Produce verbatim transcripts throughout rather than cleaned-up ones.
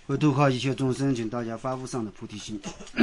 为度化一切众生，请大家发无上的菩提心。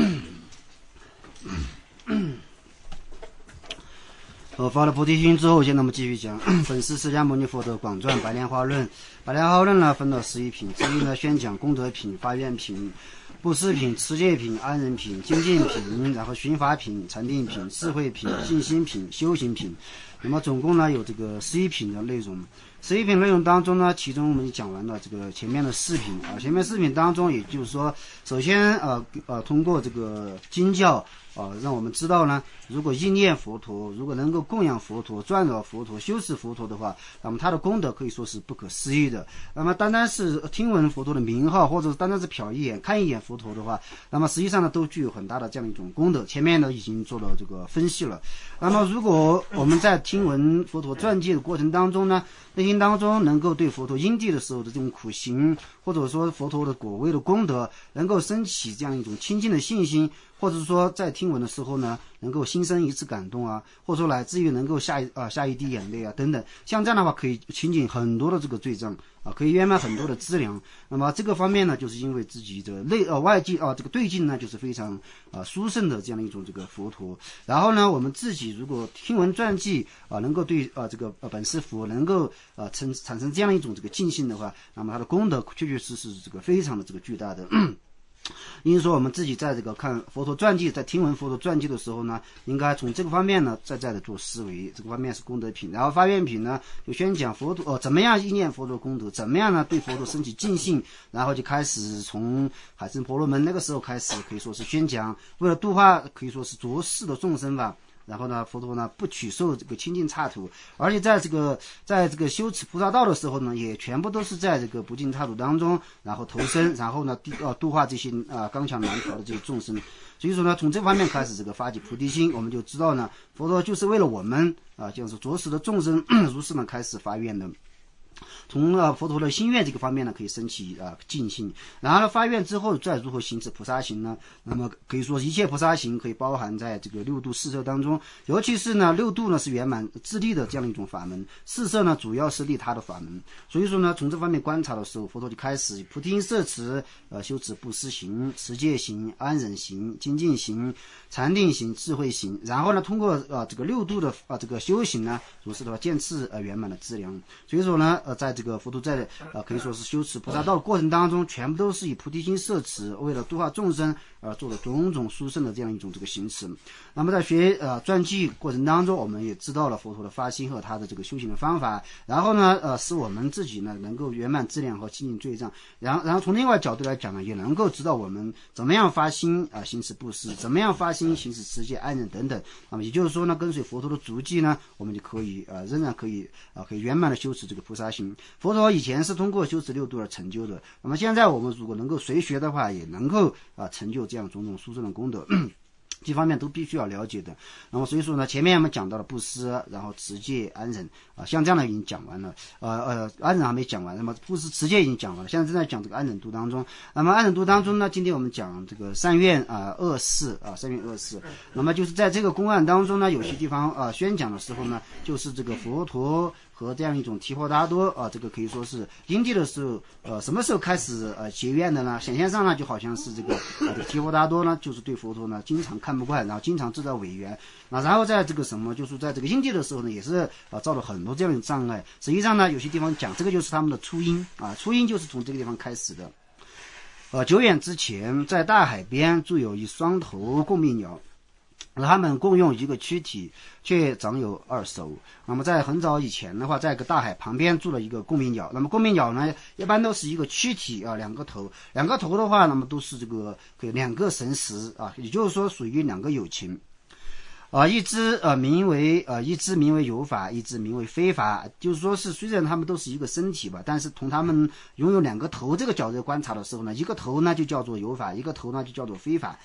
我发了菩提心之后，现在我们继续讲本师释迦牟尼佛的广传白莲花论。白莲花论呢分到十一品，至于呢宣讲功德品、发愿品、布施品、持戒品、安忍品、精进品，然后寻法品、禅定品、智慧品、信心品、修行品。那么总共呢有这个十一品的内容。十一品内容当中呢，其中我们讲完了这个前面的四品啊，前面四品当中，也就是说，首先呃呃通过这个经教啊、呃，让我们知道呢，如果意念佛陀，如果能够供养佛陀、转导佛陀、修持佛陀的话，那么他的功德可以说是不可思议的。那么单单是听闻佛陀的名号，或者单单是瞟一眼、看一眼佛陀的话，那么实际上呢，都具有很大的这样一种功德。前面呢已经做了这个分析了。那么如果我们在听闻佛陀传记的过程当中呢，内心当中能够对佛陀因地的时候的这种苦行，或者说佛陀的果位的功德，能够升起这样一种亲近的信心，或者说在听闻的时候呢，能够心生一次感动啊，或者说乃至于能够下一啊下一滴眼泪啊等等，像这样的话可以清净很多的这个罪障啊，可以圆满很多的资粮。那么这个方面呢，就是因为自己的内呃外境啊这个对境呢，就是非常啊殊胜的这样的一种这个佛陀。然后呢，我们自己如果听闻传记啊，能够对啊这个呃本师佛能够啊产产生这样一种这个尽性的话，那么它的功德确确实实这个非常的这个巨大的。因此说我们自己在这个看佛陀传记，在听闻佛陀传记的时候呢，应该从这个方面呢再再的做思维，这个方面是功德品。然后发愿品呢，就宣讲佛陀呃怎么样意念佛陀功德，怎么样呢对佛陀升起敬信，然后就开始从海深婆罗门那个时候开始，可以说是宣讲，为了度化可以说是着世的众生吧。然后呢，佛陀呢不取受这个清净刹土，而且在这个在这个修持菩萨道的时候呢，也全部都是在这个不净刹土当中，然后投生，然后呢呃度化这些啊、呃、刚强难调的这些众生。所以说呢，从这方面开始这个发起菩提心，我们就知道呢，佛陀就是为了我们啊、呃，就是着实的众生如是呢开始发愿的。从呃佛陀的心愿这个方面呢，可以升起啊尽兴，然后呢发愿之后再如何行持菩萨行呢？那么可以说一切菩萨行可以包含在这个六度四摄当中，尤其是呢六度呢是圆满自利的这样一种法门，四摄呢主要是利他的法门。所以说呢，从这方面观察的时候，佛陀就开始菩提心摄持，呃修持布施行、持戒行、安忍行、精进行、禅定行、智慧行，然后呢通过呃这个六度的啊、呃、这个修行呢，如是的话渐次呃圆满的资粮。所以说呢呃在这个佛陀在呃可以说是修持菩萨道的过程当中，全部都是以菩提心摄持，为了度化众生而做了种种殊胜的这样一种这个行持。那么在学呃传记过程当中，我们也知道了佛陀的发心和他的这个修行的方法，然后呢呃使我们自己呢能够圆满资粮和清净罪障。然后然后从另外角度来讲呢，也能够知道我们怎么样发心啊、呃、行持布施，怎么样发心行持持戒安忍等等。那么也就是说呢，跟随佛陀的足迹呢，我们就可以呃仍然可以啊、呃、可以圆满的修持这个菩萨行。佛陀以前是通过修持六度而成就的，那么现在我们如果能够随学的话，也能够啊、呃、成就这样种种殊胜的功德。这方面都必须要了解的。那么所以说呢，前面我们讲到了布施，然后持戒、安忍啊，像这样的已经讲完了。呃呃，安忍还没讲完，那么布施、持戒已经讲完了，现在正在讲这个安忍度当中。那么安忍度当中呢，今天我们讲这个三愿啊、呃、恶事啊，三愿恶事。那么就是在这个公案当中呢，有些地方啊、呃、宣讲的时候呢，就是这个佛陀和这样一种提婆达多啊，这个可以说是因地的时候，呃，什么时候开始呃结怨的呢？显现上呢，就好像是这个呃提婆达多呢，就是对佛陀呢经常看不惯，然后经常制造违缘。那然后在这个什么，就是在这个因地的时候呢，也是啊造了很多这样的障碍。实际上呢，有些地方讲这个就是他们的初因啊，初因就是从这个地方开始的。呃，久远之前，在大海边住有一双头共鸣鸟。他们共用一个躯体，却长有二手。那么在很早以前的话，在一个大海旁边住了一个共鸣鸟。那么共鸣鸟呢，一般都是一个躯体啊，两个头，两个头的话，那么都是这个可以两个神识啊，也就是说属于两个有情。啊，一只呃名为呃一只名为有法，一只名为非法，就是说是虽然他们都是一个身体吧，但是从他们拥有两个头这个角度观察的时候呢，一个头呢就叫做有法，一个头呢就叫做非法。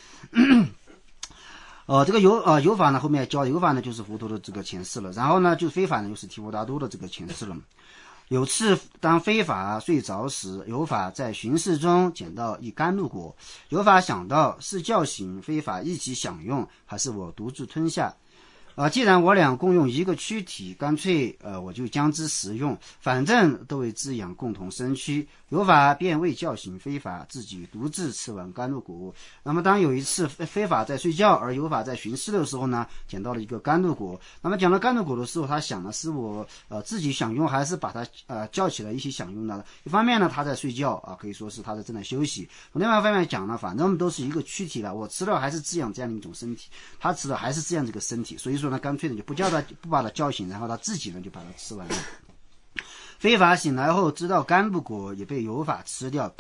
呃，这个有呃有法呢，后面教有法呢就是佛陀的这个前世了，然后呢就是非法呢，就是提婆达多的这个前世了。有次当非法睡着时，有法在巡视中捡到一甘露果，有法想到是叫醒非法一起享用，还是我独自吞下？ 啊，既然我俩共用一个躯体，干脆呃我就将之食用，反正都为滋养共同身躯。有法便为叫醒非法，自己独自吃完甘露果。那么当有一次非法在睡觉，而有法在巡视的时候呢，捡到了一个甘露果。那么讲到甘露果的时候，他想的是我呃自己享用，还是把它呃叫起来一起享用呢？一方面呢，他在睡觉啊，可以说是他在正在休息；从另外一方面讲呢，反正我们都是一个躯体了，我吃了还是滋养这样的一种身体，他吃了还是滋养这个身体，所以说呢，干脆呢就不叫他不把他叫醒，然后他自己呢就把它吃完了。非法醒来后知道甘露果也被有法吃掉，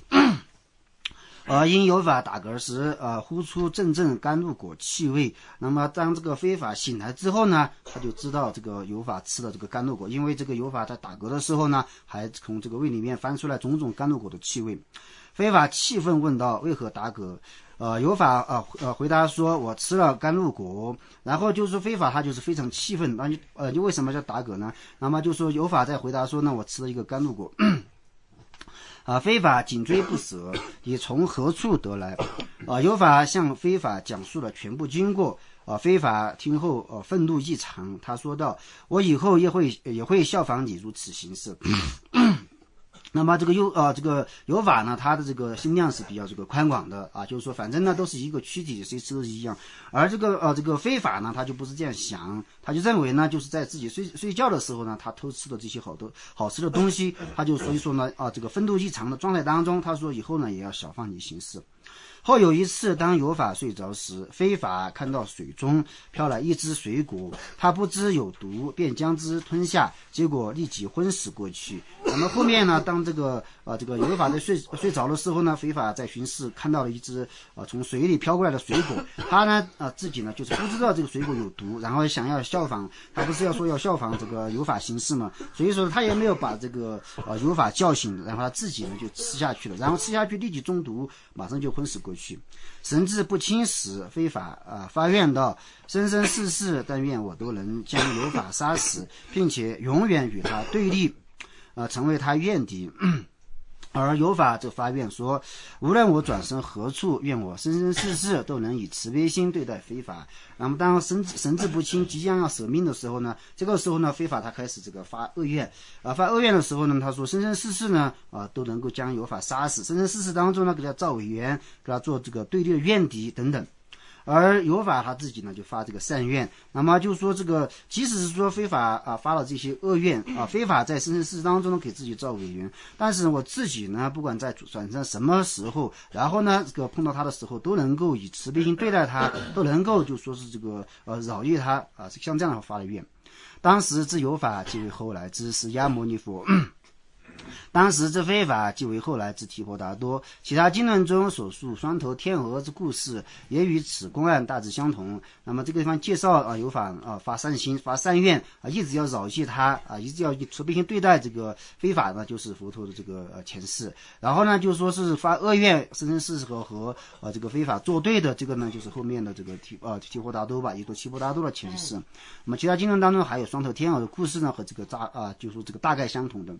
而因有法打嗝时呃呼出阵阵甘露果气味。那么当这个非法醒来之后呢，他就知道这个有法吃了这个甘露果，因为这个有法在打嗝的时候呢，还从这个胃里面翻出来种种甘露果的气味。非法气愤问道：为何打嗝？呃，有法呃呃回答说：我吃了甘露果。然后就是非法他就是非常气愤，那呃你为什么叫打嗝呢？那么就说有法在回答说呢，我吃了一个甘露果。啊，非法紧追不舍，你从何处得来？啊，有法向非法讲述了全部经过。啊，非法听后呃愤怒异常，他说道：我以后也会也会效仿你如此行事。那么这个有呃这个有法呢，他的这个心量是比较这个宽广的啊，就是说反正呢都是一个躯体，谁吃都是一样。而这个呃这个非法呢，他就不是这样想，他就认为呢，就是在自己睡睡觉的时候呢，他偷吃的这些好多好吃的东西，他就所以说呢啊这个愤怒异常的状态当中，他说以后呢也要效仿你行事。后有一次，当有法睡着时，非法看到水中飘来一只水果，他不知有毒，便将之吞下，结果立即昏死过去。那么后面呢，当这个呃这个有法在睡睡着的时候呢，非法在巡视看到了一只呃从水里飘过来的水果，他呢呃自己呢就是不知道这个水果有毒，然后想要效仿，他不是要说要效仿这个有法行事嘛，所以说他也没有把这个呃有法叫醒，然后他自己呢就吃下去了，然后吃下去立即中毒，马上就昏死过去。神志不清时，非法啊、呃、发愿道：生生世世，但愿我都能将有法杀死，并且永远与他对立，呃，成为他怨敌。而有法就发愿说：无论我转身何处，愿我生生世世都能以慈悲心对待非法。那么当神神志不清，即将要舍命的时候呢，这个时候呢，非法他开始这个发恶愿啊，发恶愿的时候呢，他说生生世世呢啊都能够将有法杀死，生生世世当中呢给他造违缘，给他做这个对立的怨敌等等。而有法他自己呢就发这个善愿，那么就说这个即使是说非法啊发了这些恶愿啊，非法在生生世世当中呢给自己造违缘，但是我自己呢不管在转生什么时候，然后呢这个碰到他的时候都能够以慈悲心对待他，都能够就说是这个呃饶益他啊，像这样的发的愿。当时之有法即为后来之释迦牟尼佛。当时之非法即为后来之提婆达多，其他经论中所述双头天鹅之故事也与此公案大致相同。那么这个地方介绍啊，有法啊发善心发善愿啊，一直要饶益他啊，一直要以慈悲心对待这个非法呢，就是佛陀的这个呃前世。然后呢，就说是发恶愿，生生世世和和呃这个非法作对的这个呢，就是后面的这个提呃提婆达多吧，也就提婆达多的前世。那么其他经论当中还有双头天鹅的故事呢，和这个大啊，就说这个大概相同的。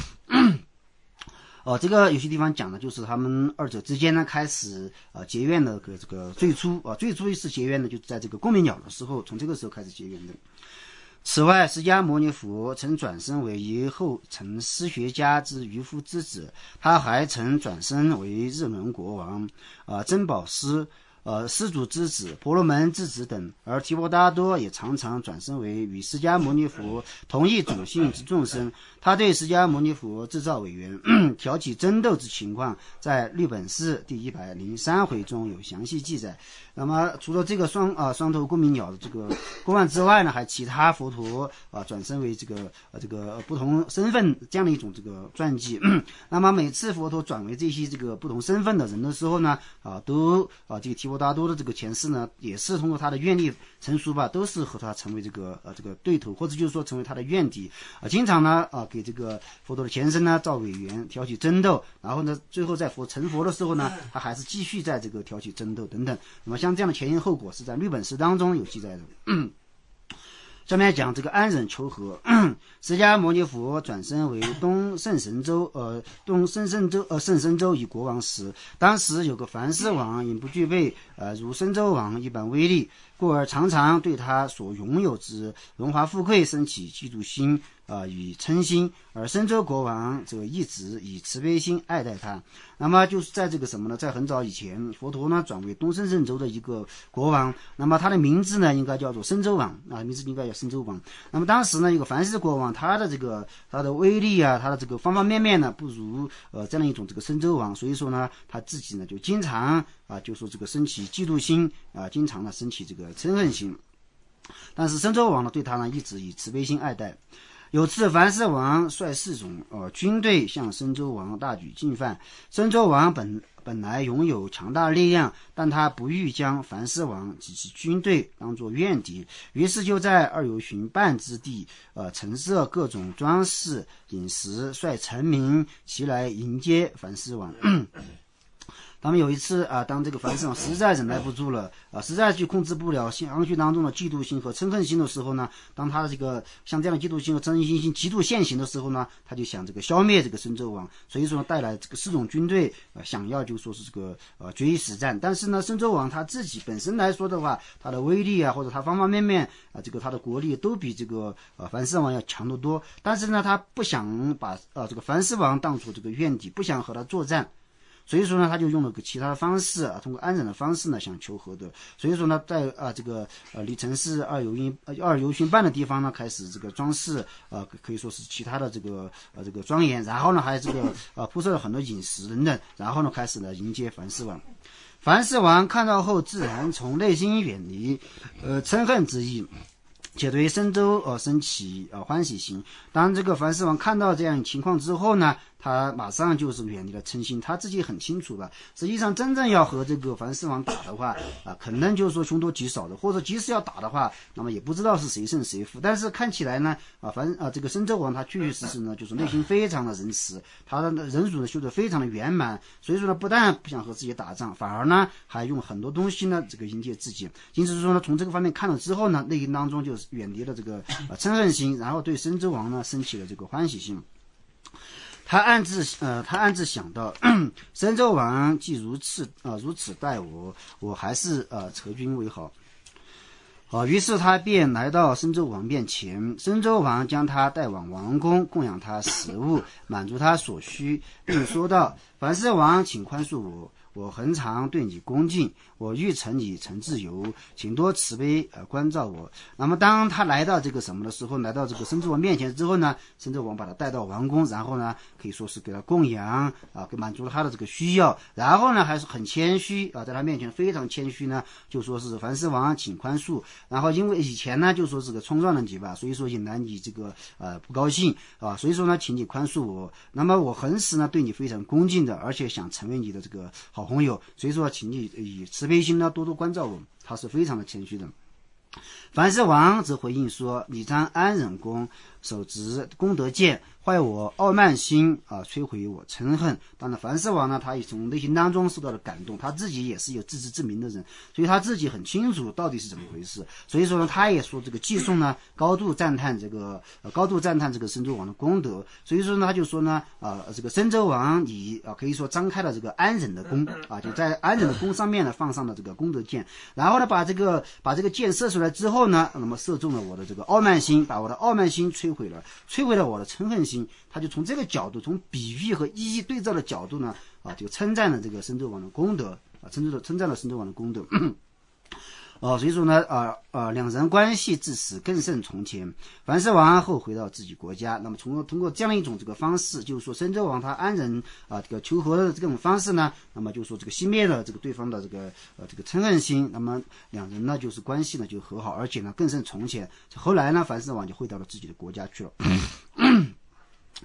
哦，这个有些地方讲的就是他们二者之间呢开始呃结怨的个这个最初啊、呃、最初一次结怨呢，就在这个共鸣鸟的时候，从这个时候开始结怨的。此外，释迦牟尼佛曾转生为一后成师学家之渔夫之子，他还曾转生为日轮国王、啊、呃、珍宝师。呃，施主之子、婆罗门之子等，而提婆达多也常常转生为与释迦牟尼佛同一种性之众生。他对释迦牟尼佛制造违缘、挑起争斗之情况，在律本释第一百零三回中有详细记载。那么，除了这个双啊、呃、双头共鸣鸟的这个公案之外呢，还其他佛陀啊、呃、转生为这个呃这个不同身份这样的一种这个传记。那么每次佛陀转为这些这个不同身份的人的时候呢，啊都啊这个提婆达多的这个前世呢，也是通过他的愿力成熟吧，都是和他成为这个呃这个对头，或者就是说成为他的怨敌啊，经常呢啊给这个佛陀的前身呢造违缘，挑起争斗，然后呢最后在佛成佛的时候呢，他还是继续在这个挑起争斗等等。那么像这样的前因后果是在律本释当中有记载的。嗯下面讲这个安忍求和。释迦牟尼佛转身为东胜神州呃东胜神州呃胜神州以国王时，当时有个梵世王因不具备呃如神州王一般威力，故而常常对他所拥有之荣华富贵生起嫉妒心啊、呃、与嗔心，而神州国王则一直以慈悲心爱戴他。那么就是在这个什么呢，在很早以前，佛陀呢转为东胜神州的一个国王，那么他的名字呢应该叫做神州王啊，名字应该叫神州王。那么当时呢，有个梵世国王，他的这个他的威力啊，他的这个方方面面呢，不如呃这样一种这个神州王，所以说呢，他自己呢就经常啊，就说这个升起嫉妒心啊，经常呢升起这个嗔恨心。但是神州王呢，对他呢一直以慈悲心爱戴。有次梵世王率四种呃军队向神州王大举进犯，神州王本本来拥有强大力量，但他不欲将梵世王及其军队当作怨敌，于是就在二游巡半之地呃陈设各种装饰饮食，率臣民齐来迎接梵世王。他们有一次啊，当这个梵世王实在忍耐不住了啊，实在去控制不了心绪当中的嫉妒心和嗔恨心的时候呢，当他的这个像这样的嫉妒心和嗔恨心极度现行的时候呢，他就想这个消灭这个神州王，所以说带来这个四种军队，呃，想要就说是这个呃决一死战。但是呢，神州王他自己本身来说的话，他的威力啊，或者他方方面面啊，这个他的国力都比这个呃梵世王要强得多。但是呢，他不想把呃这个梵世王当作这个怨敌，不想和他作战。所以说呢，他就用了个其他的方式啊，通过安忍的方式呢，想求和的。所以说呢，在啊这个呃离城市二游营呃二游巡半的地方呢，开始这个装饰呃可以说是其他的这个呃这个庄严，然后呢还有这个呃铺设了很多饮食等等，然后呢开始呢迎接梵世王。梵世王看到后，自然从内心远离呃嗔恨之意，且对神州呃升起呃欢喜心。当这个梵世王看到这样情况之后呢，他马上就是远离了嗔心，他自己很清楚了。实际上，真正要和这个梵世王打的话，啊，可能就是说凶多吉少的，或者即使要打的话，那么也不知道是谁胜谁负。但是看起来呢，啊，梵啊这个神州王他确确实实呢，就是内心非常的仁慈，他的忍辱呢修得非常的圆满。所以说呢，不但不想和自己打仗，反而呢还用很多东西呢这个迎接自己。因此说呢，从这个方面看了之后呢，内心当中就是远离了这个呃嗔恨心，然后对神州王呢升起了这个欢喜心。他暗自呃，他暗自想到，神州王既如此啊、呃、如此待我，我还是呃撤军为好。啊，于是他便来到神州王面前，神州王将他带往王宫，供养他食物，满足他所需，并说道：“梵世王，请宽恕我，我恒常对你恭敬，我欲成你成自由，请多慈悲呃关照我。”那么当他来到这个什么的时候，来到这个神州王面前之后呢，神州王把他带到王宫，然后呢可以说是给他供养啊，给满足了他的这个需要，然后呢还是很谦虚啊，在他面前非常谦虚呢，就说是梵世王请宽恕。然后因为以前呢就说是个冲撞了你吧，所以说引来你这个呃不高兴啊，所以说呢请你宽恕我。那么我恒时呢对你非常恭敬的，而且想成为你的这个好朋友，所以说请你以慈悲心呢多多关照我。他是非常的谦虚的。梵世王则回应说：“你将安忍功手执功德剑，坏我傲慢心啊，摧毁我嗔恨。”当然，梵世王呢，他也从内心当中受到了感动，他自己也是有自知之明的人，所以他自己很清楚到底是怎么回事。所以说呢，他也说这个寄送呢，高度赞叹这个，呃、高度赞叹这个神州王的功德。所以说呢，他就说呢，啊、呃，这个神州王你啊，可以说张开了这个安忍的弓啊，就在安忍的弓上面呢放上了这个功德剑，然后呢，把这个把这个箭射出来之后呢，那么射中了我的这个傲慢心，把我的傲慢心摧毁了，摧毁了我的嗔恨心。他就从这个角度，从比喻和一一对照的角度呢，啊，就称赞了这个神州王的功德啊，称赞了称赞了神州王的功德。哦，所以说呢，呃呃，两人关系至此更胜从前。梵世王后回到自己国家，那么从通过这样一种这个方式，就是说神州王他安忍啊、呃、这个求和的这种方式呢，那么就是说这个熄灭了这个对方的这个呃这个嗔恨心，那么两人呢就是关系呢就和好，而且呢更胜从前。后来呢，梵世王就回到了自己的国家去了。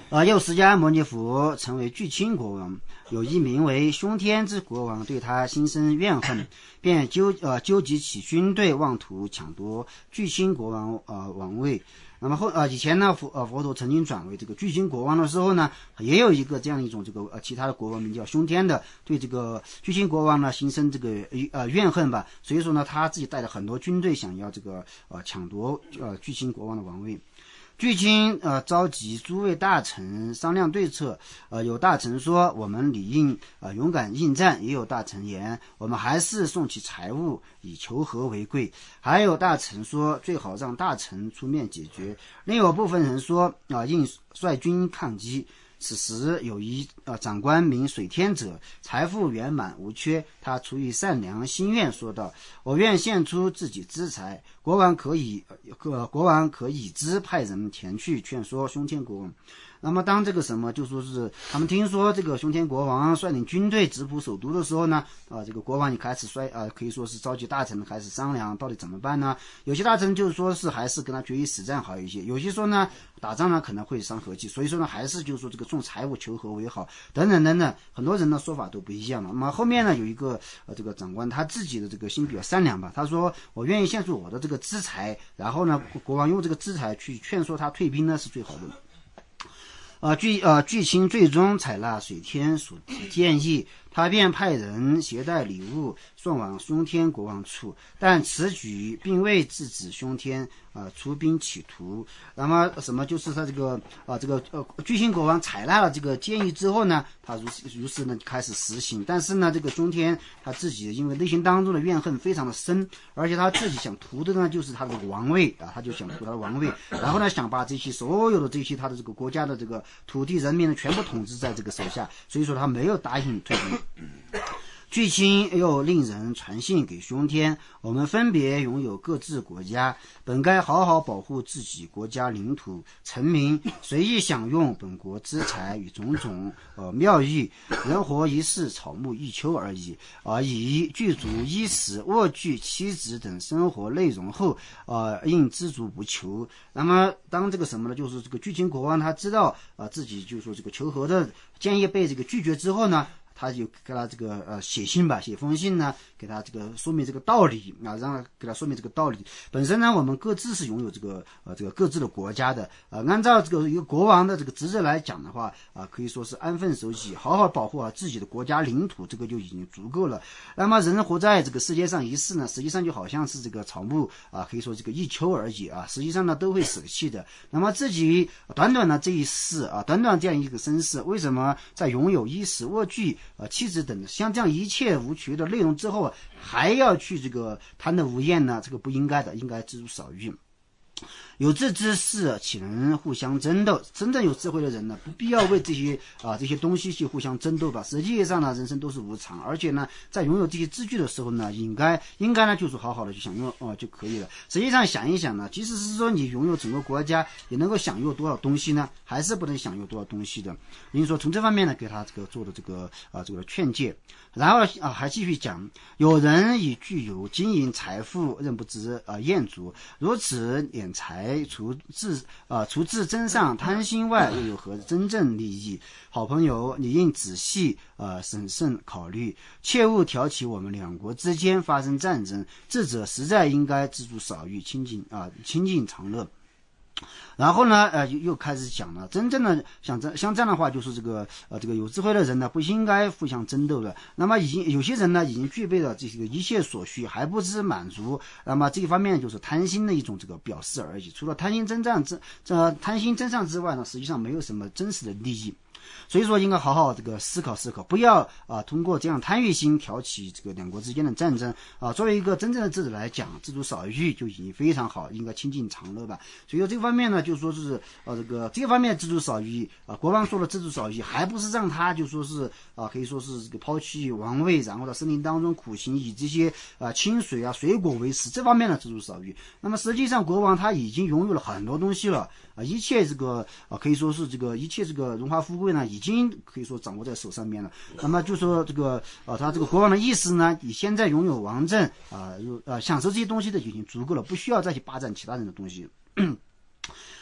呃，又释迦牟尼佛成为具亲国王，有一名为凶天之国王对他心生怨恨，便纠呃纠集起军队，妄图抢夺具亲国王呃王位。那么后呃以前呢佛呃佛陀曾经转为这个具亲国王的时候呢，也有一个这样一种这个呃其他的国王名叫凶天的，对这个具亲国王呢心生这个呃怨恨吧，所以说呢他自己带了很多军队想要这个呃抢夺呃具亲国王的王位。具亲呃召集诸位大臣商量对策，呃有大臣说我们理应呃勇敢应战，也有大臣言我们还是送起财物以求和为贵，还有大臣说最好让大臣出面解决，另有部分人说啊、呃、应率军抗击。此时有一呃长官名水天者，财富圆满无缺，他出于善良心愿说道：我愿献出自己资财，国王可以呃国王可以之派人前去劝说凶天国王。那么当这个什么就说是他们听说这个凶天国王率领军队直扑首都的时候呢，啊、呃、这个国王也开始率啊、呃、可以说是召集大臣开始商量到底怎么办呢？有些大臣就是说是还是跟他决一死战好一些，有些说呢打仗呢可能会伤和气，所以说呢还是就是说这个送财物求和为好，等等等等，很多人的说法都不一样了。那么后面呢有一个呃这个长官他自己的这个心比较善良吧，他说我愿意献出我的这个资财，然后呢国王用这个资财去劝说他退兵呢是最好的。呃，具呃具亲最终采纳水天所提建议，他便派人携带礼物送往凶天国王处，但此举并未制止凶天啊、呃、出兵企图。那么什么就是他这个啊、呃、这个呃具亲国王采纳了这个建议之后呢，他如是如是呢开始实行。但是呢，这个凶天他自己因为内心当中的怨恨非常的深，而且他自己想图的呢就是他的王位啊，他就想图他的王位，然后呢想把这些所有的这些他的这个国家的这个土地人民呢全部统治在这个手下，所以说他没有答应退兵。具亲又令人传信给凶天，我们分别拥有各自国家，本该好好保护自己国家领土，臣民随意享用本国资财与种种呃妙意，人活一世，草木一秋而已。而以具足衣食、卧具、妻子等生活内容后，呃应知足不求。那么当这个什么呢？就是这个具亲国王他知道啊、呃、自己就是说这个求和的建议被这个拒绝之后呢，他就给他这个呃写信吧，写封信呢，给他这个说明这个道理啊，让他给他说明这个道理。本身呢，我们各自是拥有这个呃这个各自的国家的，呃，按照这个一个国王的这个职责来讲的话啊、呃，可以说是安分守己，好好保护好自己的国家领土，这个就已经足够了。那么人活在这个世界上一世呢，实际上就好像是这个草木啊、呃，可以说这个一秋而已啊，实际上呢都会舍弃的。那么自己短短的这一世啊，短短这样一个身世，为什么在拥有衣食卧具呃，妻子等像这样一切无缺的内容之后，还要去这个贪得无厌呢？这个不应该的，应该知足少欲。有志之士岂能互相争斗？真正有智慧的人呢，不必要为这些啊、呃、这些东西去互相争斗吧。实际上呢，人生都是无常，而且呢，在拥有这些资具的时候呢，应该应该呢就是好好的去享用哦、呃、就可以了。实际上想一想呢，即使是说你拥有整个国家，也能够享用多少东西呢？还是不能享用多少东西的。因为说从这方面呢，给他这个做的这个啊、呃、这个劝诫。然后啊、呃、还继续讲，有人以具有金银财富，仍不知啊、呃、厌足，如此敛财。除自呃除自真上贪心外，又有何真正利益？好朋友，你应仔细呃审慎考虑，切勿挑起我们两国之间发生战争。智者实在应该知足少欲，清净啊、呃、清净长乐。然后呢，呃，又又开始讲了，真正的像这像这样的话，就是这个呃，这个有智慧的人呢，不应该互相争斗的。那么已经有些人呢，已经具备了这个一切所需，还不知满足。那么这一方面就是贪心的一种这个表示而已。除了贪心真上之这贪心真上之外呢，实际上没有什么真实的利益。所以说应该好好这个思考思考，不要啊通过这样贪欲心挑起这个两国之间的战争啊。作为一个真正的智者来讲，知足少欲就已经非常好，应该清净长乐吧。所以说这个方面呢，就说是呃、啊、这个这个方面知足少欲啊，国王说了知足少欲，还不是让他就说是啊可以说是这个抛弃王位，然后在森林当中苦行，以这些啊清水啊水果为食，这方面呢知足少欲。那么实际上国王他已经拥有了很多东西了啊，一切这个啊可以说是这个一切这个荣华富贵呢，已经可以说掌握在手上面了。那么就说这个啊，他这个国王的意思呢，你现在拥有王政啊，呃、啊、享受这些东西的已经足够了，不需要再去霸占其他人的东西。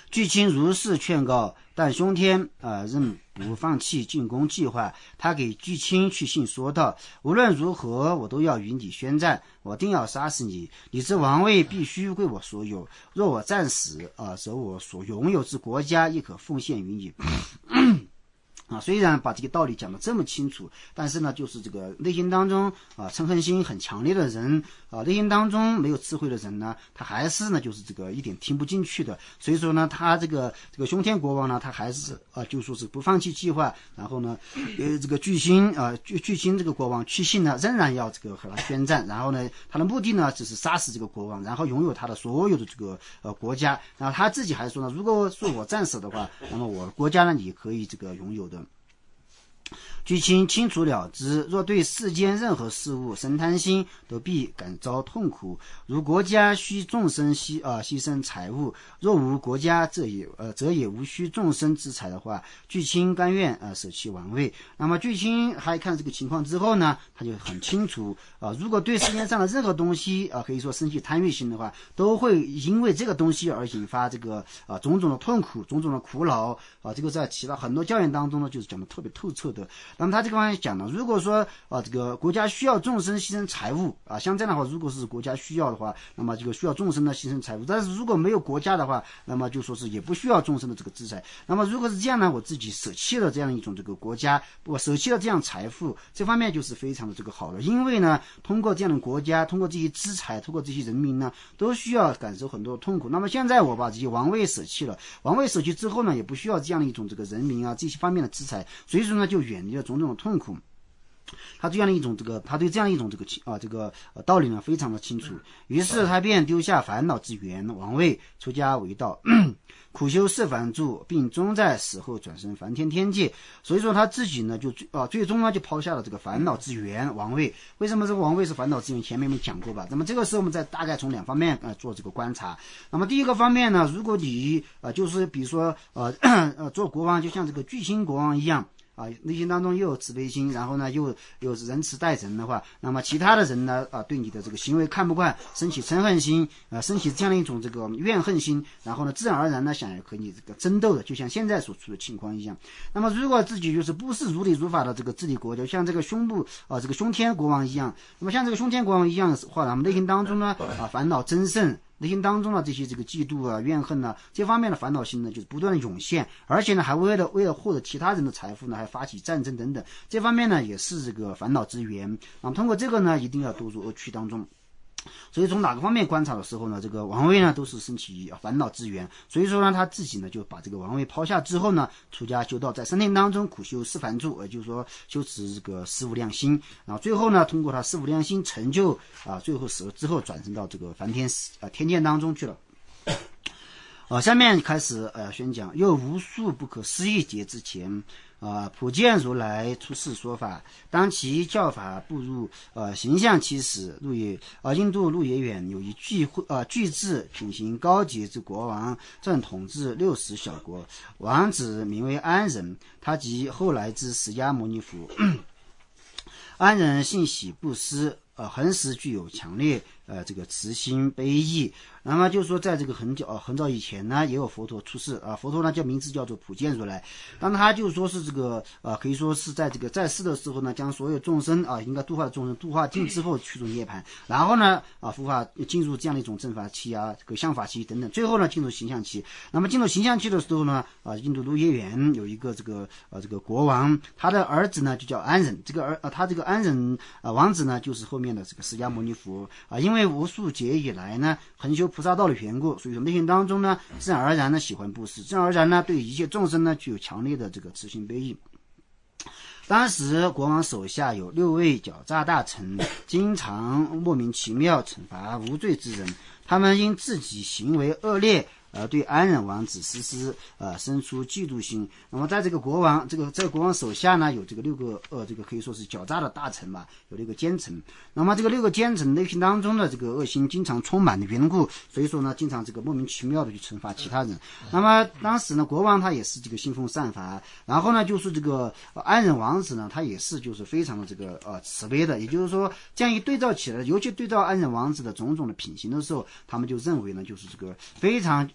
巨亲如是劝告，但兄天呃仍不放弃进攻计划。他给巨亲去信说道：无论如何，我都要与你宣战，我定要杀死你。你之王位必须归我所有，若我战死啊、呃，则我所拥有之国家亦可奉献于你。啊，虽然把这个道理讲得这么清楚，但是呢，就是这个内心当中啊嗔恨心很强烈的人啊，内心当中没有智慧的人呢，他还是呢就是这个一点听不进去的。所以说呢，他这个这个凶天国王呢，他还是啊就说是不放弃计划，然后呢，呃这个巨星啊巨巨星这个国王屈信呢，仍然要这个和他宣战，然后呢，他的目的呢只是杀死这个国王，然后拥有他的所有的这个呃国家。然后他自己还说呢，如果说我战死的话，那么我国家呢也可以这个拥有的。巨亲清楚了之，若对世间任何事物生贪心，都必感遭痛苦。如国家需众生牺啊、呃、牺牲财物，若无国家，则也呃则也无需众生之财的话，巨亲甘愿啊、呃、舍弃王位。那么巨亲还看这个情况之后呢，他就很清楚啊、呃，如果对世界上的任何东西啊、呃、可以说生起贪欲心的话，都会因为这个东西而引发这个啊、呃、种种的痛苦、种种的苦恼啊、呃。这个在其他很多教研当中呢，就是讲的特别透彻的。那么他这个方面讲呢，如果说啊这个国家需要众生牺牲财物啊，像这样的话，如果是国家需要的话，那么这个需要众生的牺牲财物，但是如果没有国家的话，那么就说是也不需要众生的这个资财。那么如果是这样呢，我自己舍弃了这样一种这个国家，我舍弃了这样财富，这方面就是非常的这个好了。因为呢，通过这样的国家，通过这些资财，通过这些人民呢，都需要感受很多痛苦。那么现在我把这些王位舍弃了，王位舍弃之后呢，也不需要这样的一种这个人民啊这些方面的资财，所以说呢，就远离了种种的痛苦。他这样的一种这个，他对这样一种这个啊这个、呃、道理呢非常的清楚，于是他便丢下烦恼之源王位，出家为道，苦修四梵住，并终在死后转生梵天天界。所以说他自己呢就啊最终呢就抛下了这个烦恼之源王位。为什么这个王位是烦恼之源？前面没讲过吧？那么这个时候我们再大概从两方面呃做这个观察。那么第一个方面呢，如果你呃就是比如说呃呃做国王，就像这个巨星国王一样。啊，内心当中又有慈悲心，然后呢又有仁慈待人的话，那么其他的人呢啊对你的这个行为看不惯，升起嗔恨心，呃升起这样的一种这个怨恨心，然后呢自然而然呢想要和你这个争斗的，就像现在所处的情况一样。那么如果自己就是不是如理如法的这个治理国家，像这个胸部啊这个凶天国王一样，那么像这个凶天国王一样的话，那么内心当中呢啊烦恼增盛。内心当中的这些这个嫉妒啊、怨恨啊，这方面的烦恼心呢，就是不断的涌现，而且呢，还为了为了获得其他人的财富呢，还发起战争等等，这方面呢，也是这个烦恼之源。那么通过这个呢，一定要堕入恶趣当中。所以从哪个方面观察的时候呢，这个王位呢都是升起烦恼之源。所以说呢，他自己呢就把这个王位抛下之后呢，出家修道，在生天当中苦修四梵住，也就是说修持这个四无量心，然后最后呢，通过他四无量心成就啊，最后死了之后转生到这个梵天啊天界当中去了。呃，下面开始呃宣讲，又无数不可思议劫之前。啊，普见如来出世说法，当其教法步入呃形象其始，路也呃印度路也远，有一巨呃巨智品行高洁之国王，正统治六十小国，王子名为安忍，他即后来之释迦牟尼佛。安忍性喜布施，呃恒时具有强烈呃这个慈心悲意。那么就是说，在这个很早、呃、很早以前呢，也有佛陀出世啊、呃。佛陀呢叫名字叫做普见如来，当他就说是这个呃，可以说是在这个在世的时候呢，将所有众生啊、呃，应该度化的众生度化尽之后去入涅槃，然后呢啊，佛法进入这样的一种正法期啊，这个相法期等等，最后呢进入形象期。那么进入形象期的时候呢，啊、呃，印度卢耶园有一个这个呃这个国王，他的儿子呢就叫安忍，这个儿啊、呃、他这个安忍啊、呃、王子呢就是后面的这个释迦牟尼佛啊、呃，因为无数劫以来呢，恒修菩萨道的缘故，所以说内心当中呢，自然而然呢喜欢布施，自然而然呢对一切众生呢具有强烈的这个慈心悲意。当时国王手下有六位狡诈大臣，经常莫名其妙惩罚无罪之人，他们因自己行为恶劣而对安忍王子实施呃生出嫉妒心。那么在这个国王这个这个国王手下呢，有这个六个呃这个可以说是狡诈的大臣吧，有六个奸臣。那么这个六个奸臣内心当中的这个恶心经常充满的缘故，所以说呢，经常这个莫名其妙的去惩罚其他人。那么当时呢，国王他也是这个信奉善法，然后呢，就是这个、呃、安忍王子呢，他也是就是非常的这个呃慈悲的。也就是说，这样一对照起来，尤其对照安忍王子的种种的品行的时候，他们就认为呢，就是这个非常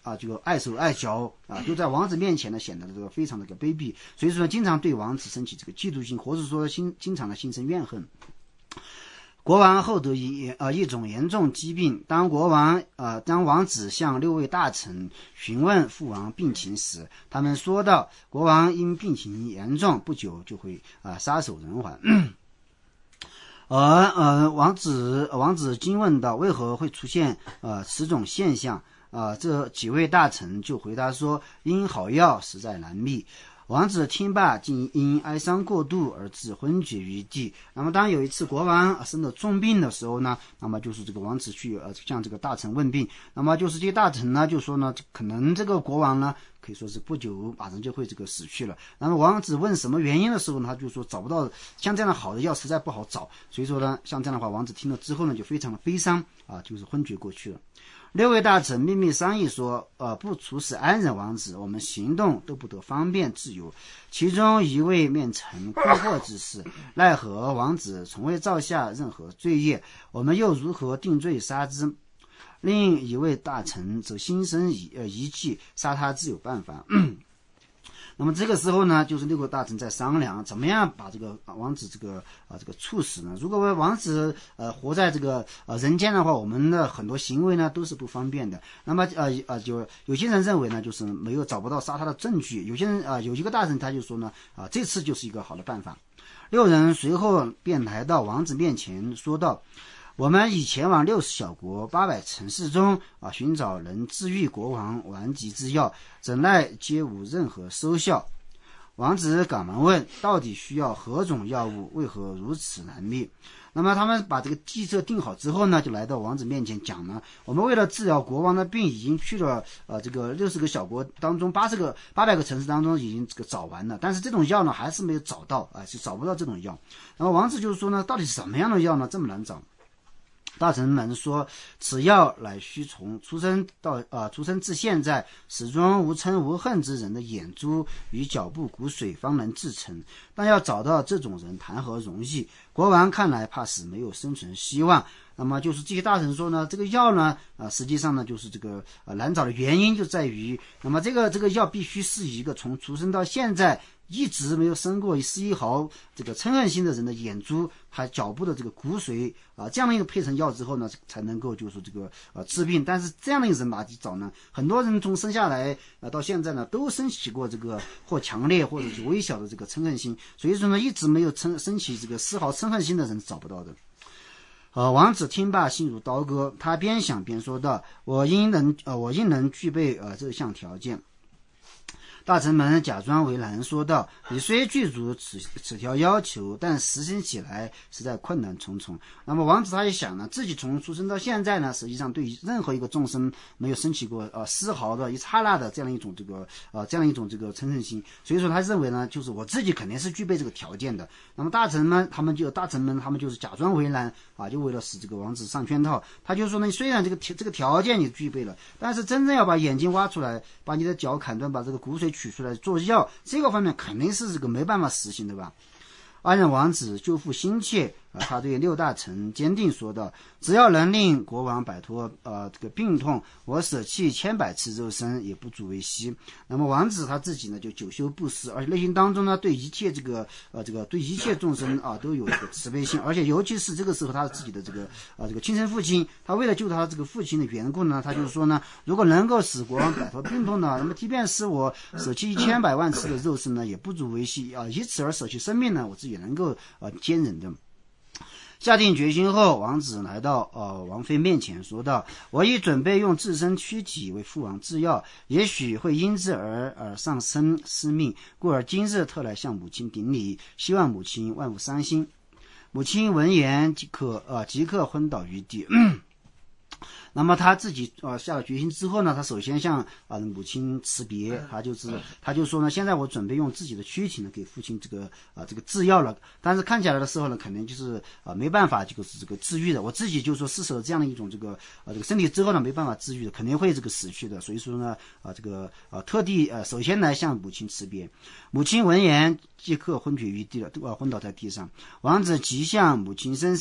啊这个碍手碍脚啊，就在王子面前呢显得这个非常的个卑鄙，所以说经常对王子升起这个嫉妒心，或者说心经常的心生怨恨。国王后得一呃一种严重疾病，当国王呃当王子向六位大臣询问父王病情时，他们说道，国王因病情严重，不久就会啊、呃、撒手人寰。而呃王子王子惊问道，为何会出现呃此种现象？啊、呃，这几位大臣就回答说，因好药实在难觅。王子听罢，竟因哀伤过度而致昏厥于地。那么当有一次国王生了重病的时候呢，那么就是这个王子去呃向这个大臣问病，那么就是这些大臣呢就说呢，可能这个国王呢可以说是不久马上就会这个死去了。那么王子问什么原因的时候呢，他就说找不到，像这样的好的药实在不好找，所以说呢，像这样的话，王子听了之后呢就非常的悲伤啊，就是昏厥过去了。六位大臣秘密商议说，呃，不处死安忍王子，我们行动都不得方便自由。其中一位面呈困惑之事，奈何王子从未造下任何罪业，我们又如何定罪杀之？另一位大臣则心生疑呃疑忌，杀他自有办法。那么这个时候呢，就是六个大臣在商量怎么样把这个王子这个啊、呃、这个处死呢？如果王子呃活在这个呃人间的话，我们的很多行为呢都是不方便的。那么呃呃就有些人认为呢，就是没有找不到杀他的证据；有些人啊、呃、有一个大臣他就说呢啊、呃、这次就是一个好的办法。六人随后便来到王子面前，说道，我们已前往六十小国八百城市中啊，寻找能治愈国王顽疾之药，怎奈皆无任何收效。王子赶忙问，到底需要何种药物？为何如此难觅？那么他们把这个计策定好之后呢，就来到王子面前讲呢，我们为了治疗国王的病，已经去了呃这个六十个小国当中八十个八百个城市当中已经这个找完了，但是这种药呢还是没有找到啊、呃，是找不到这种药。然后王子就是说呢，到底什么样的药呢这么难找？大臣们说，此药乃需从出生到呃出生至现在始终无嗔无恨之人的眼珠与脚部骨髓方能制成，但要找到这种人谈何容易？国王看来怕是没有生存希望。那么就是这些大臣说呢，这个药呢，啊、呃，实际上呢，就是这个呃难找的原因就在于，那么这个这个药必须是一个从出生到现在一直没有生过一丝一毫这个嗔恨心的人的眼珠，还脚部的这个骨髓啊、呃，这样的一个配成药之后呢，才能够就是这个呃治病。但是这样的一个人哪里找呢？很多人从生下来呃到现在呢，都升起过这个或强烈或者是微小的这个嗔恨心，所以说呢，一直没有嗔升起这个丝毫嗔恨心的人找不到的。呃，王子听罢心如刀割，他边想边说道：“我应能，呃，我应能具备呃这项条件。”大臣们假装为难，说道：“你虽具足此此条要求，但实行起来实在困难重重。”那么王子他也想呢，自己从出生到现在呢，实际上对于任何一个众生没有升起过呃丝毫的一刹那的这样一种这个呃这样一种这个嗔恨心，所以说他认为呢，就是我自己肯定是具备这个条件的。那么大臣们他们就大臣们他们就是假装为难啊，就为了使这个王子上圈套，他就说呢，虽然这个这个条件你具备了，但是真正要把眼睛挖出来，把你的脚砍断，把这个骨髓取出来做药，这个方面肯定是这个没办法实行的吧。安忍王子救父心切啊，他对六大臣坚定说道：“只要能令国王摆脱呃这个病痛，我舍弃千百次肉身也不足为惜。”那么王子他自己呢就久修布施，而且内心当中呢对一切这个呃这个对一切众生啊都有这个慈悲心，而且尤其是这个时候他自己的这个啊这个亲生父亲，他为了救他这个父亲的缘故呢，他就是说呢，如果能够使国王摆脱病痛呢，那么即便是我舍弃一千百万次的肉身呢，也不足为惜啊，以此而舍弃生命呢，我自己也能够呃坚忍的。下定决心后，王子来到呃王妃面前，说道：“我已准备用自身躯体为父王制药，也许会因之而而丧生失命，故而今日特来向母亲顶礼，希望母亲万勿伤心。”母亲闻言即刻呃即刻昏倒于地。那么他自己呃下了决心之后呢，他首先向啊、呃、母亲辞别，他就是他就说呢，现在我准备用自己的躯体呢给父亲这个啊、呃、这个制药了，但是看起来的时候呢，肯定就是啊、呃、没办法这个是这个治愈的，我自己就说施舍了这样的一种这个呃这个身体之后呢，没办法治愈的，肯定会这个死去的，所以说呢啊、呃、这个啊、呃、特地呃首先来向母亲辞别。母亲闻言即刻昏厥于地了，呃昏倒在地上。王子即向母亲身上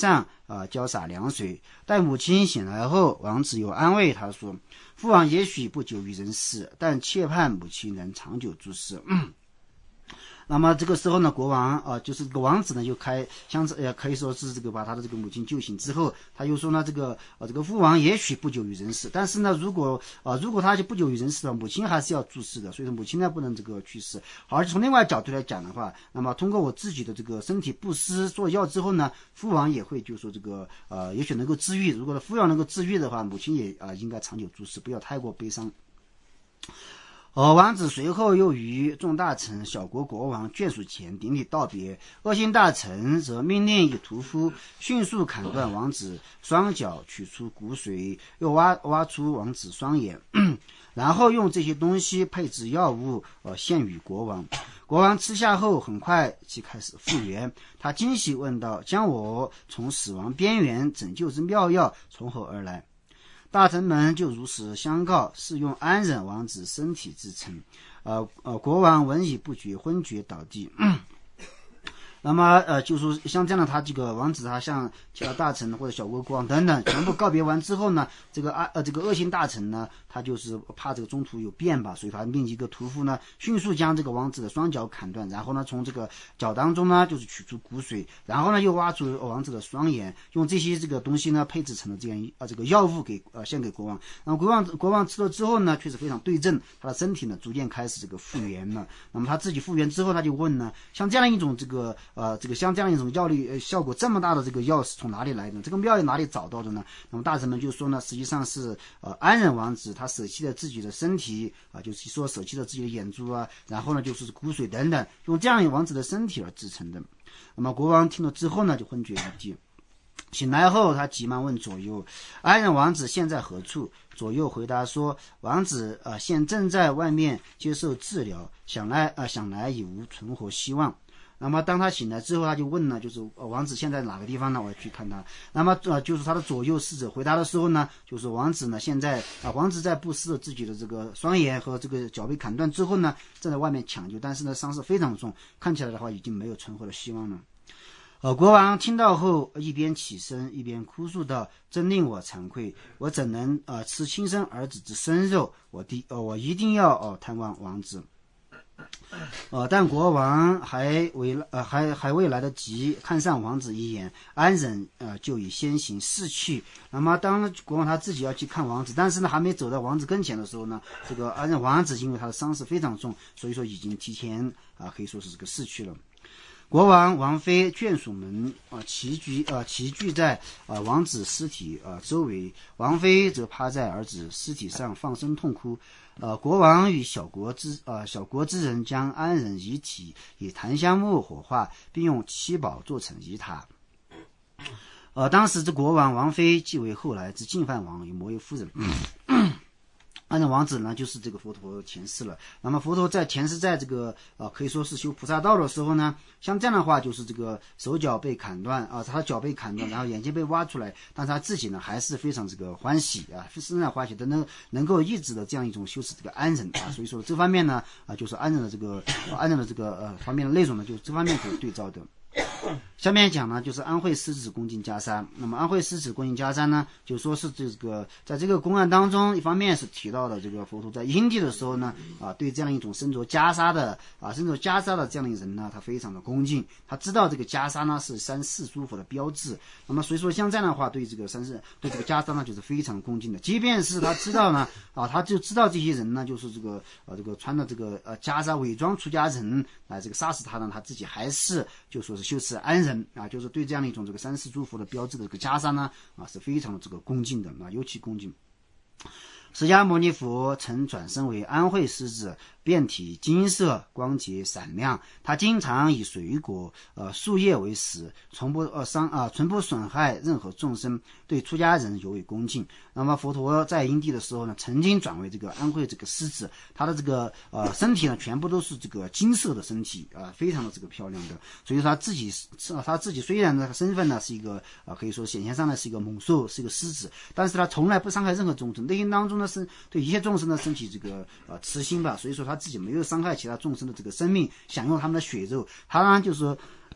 啊浇洒凉水。待母亲醒来后，王子又安慰他说：“父王也许不久于人世，但切盼母亲能长久住世。”那么这个时候呢，国王啊、呃，就是这个王子呢，就开像呃可以说是这个把他的这个母亲救醒之后，他又说呢，这个呃这个父王也许不久于人世，但是呢，如果啊、呃、如果他就不久于人世的，母亲还是要住世的，所以说母亲呢不能这个去世。而从另外角度来讲的话，那么通过我自己的这个身体布施做药之后呢，父王也会就说这个呃也许能够治愈。如果父王能够治愈的话，母亲也啊、呃、应该长久住世，不要太过悲伤。而王子随后又与众大臣、小国国王眷属前顶礼道别。恶心大臣则命令一屠夫迅速砍断王子双脚，取出骨髓，又挖挖出王子双眼，然后用这些东西配制药物，呃，献与国王。国王吃下后，很快即开始复原。他惊喜问道：“将我从死亡边缘拯救之妙药从何而来？”大臣们就如实相告，是用安忍王子身体制成。呃呃，国王闻已不觉，昏厥倒地。那么呃，就说像这样的，他这个王子他向其他大臣或者小国国王等等全部告别完之后呢，这个啊呃这个恶心大臣呢，他就是怕这个中途有变吧，所以他命一个屠夫呢，迅速将这个王子的双脚砍断，然后呢从这个脚当中呢就是取出骨髓，然后呢又挖出王子的双眼，用这些这个东西呢配制成了这样啊这个药物给呃献给国王。那么国王国王吃了之后呢，确实非常对症，他的身体呢逐渐开始这个复原了。那么他自己复原之后，他就问呢，像这样一种这个呃，这个像这样一种药力、呃、效果这么大的这个药是从哪里来的？这个妙药哪里找到的呢？那么大臣们就说呢，实际上是呃安忍王子他舍弃了自己的身体啊、呃，就是说舍弃了自己的眼珠啊，然后呢就是骨髓等等，用这样王子的身体而制成的。那么国王听了之后呢，就昏厥一地。醒来后，他急忙问左右：“安忍王子现在何处？”左右回答说：“王子呃现正在外面接受治疗，想来呃想来已无存活希望。”那么当他醒来之后，他就问呢，就是呃王子现在哪个地方呢？我要去看他。那么呃就是他的左右侍者回答的时候呢，就是王子呢现在啊、呃、王子在布施了自己的这个双眼和这个脚被砍断之后呢，正在外面抢救，但是呢伤势非常重，看起来的话已经没有存活的希望了。呃，国王听到后，一边起身一边哭诉道：“真令我惭愧，我怎能呃吃亲生儿子之生肉？我的呃我一定要呃探望王子。”呃，但国王还未呃还还未来得及看上王子一眼，安忍呃就已先行逝去。那么当国王他自己要去看王子，但是呢还没走到王子跟前的时候呢，这个安忍王子因为他的伤势非常重，所以说已经提前啊、呃、可以说是这个逝去了。国王、王妃、眷属们啊、呃、齐聚啊、呃、齐聚在啊、呃、王子尸体啊、呃、周围，王妃则趴在儿子尸体上放声痛哭。呃，国王与小国之呃小国之人将安忍遗体以檀香木火化，并用七宝做成遗塔。呃，当时这国王、王妃即为后来之净饭王与摩耶夫人。安忍王子呢，就是这个佛陀前世了。那么佛陀在前世在这个呃可以说是修菩萨道的时候呢，像这样的话就是这个手脚被砍断啊，他脚被砍断，然后眼睛被挖出来，但是他自己呢还是非常这个欢喜啊，非常欢喜的能能够一直的这样一种修持这个安忍啊，所以说这方面呢啊就是安忍的这个、呃、安忍的这个呃方面的内容呢，就是这方面可以对照的。下面讲呢，就是安慧狮子恭敬袈裟。那么安慧狮子恭敬袈裟呢，就说是这个在这个公案当中，一方面是提到了这个佛陀在因地的时候呢，啊，对这样一种身着袈裟的啊，身着袈裟的这样的人呢，他非常的恭敬，他知道这个袈裟呢是三世诸佛的标志。那么所以说像这样的话，对这个三世对这个袈裟呢，就是非常恭敬的。即便是他知道呢，啊，他就知道这些人呢，就是这个呃这个穿的这个呃袈裟伪装出家人来这个杀死他呢，他自己还是就说是修持安忍。啊，就是对这样的一种这个三世诸佛的标志的这个袈裟呢，啊，是非常的这个恭敬的啊，尤其恭敬。释迦牟尼佛曾转身为安慧狮子，遍体金色，光洁闪亮。他经常以水果、呃树叶为食，从不呃伤啊，从不损害任何众生，对出家人尤为恭敬。那么佛陀在因地的时候呢，曾经转为这个安慧这个狮子，他的这个呃身体呢，全部都是这个金色的身体啊、呃，非常的这个漂亮的。所以他自己他自己虽然呢身份呢是一个啊、呃，可以说显现上呢是一个猛兽，是一个狮子，但是他从来不伤害任何众生，内心当中呢是对一切众生呢升起这个呃慈心吧，所以说他自己没有伤害其他众生的这个生命，享用他们的血肉。他呢就是说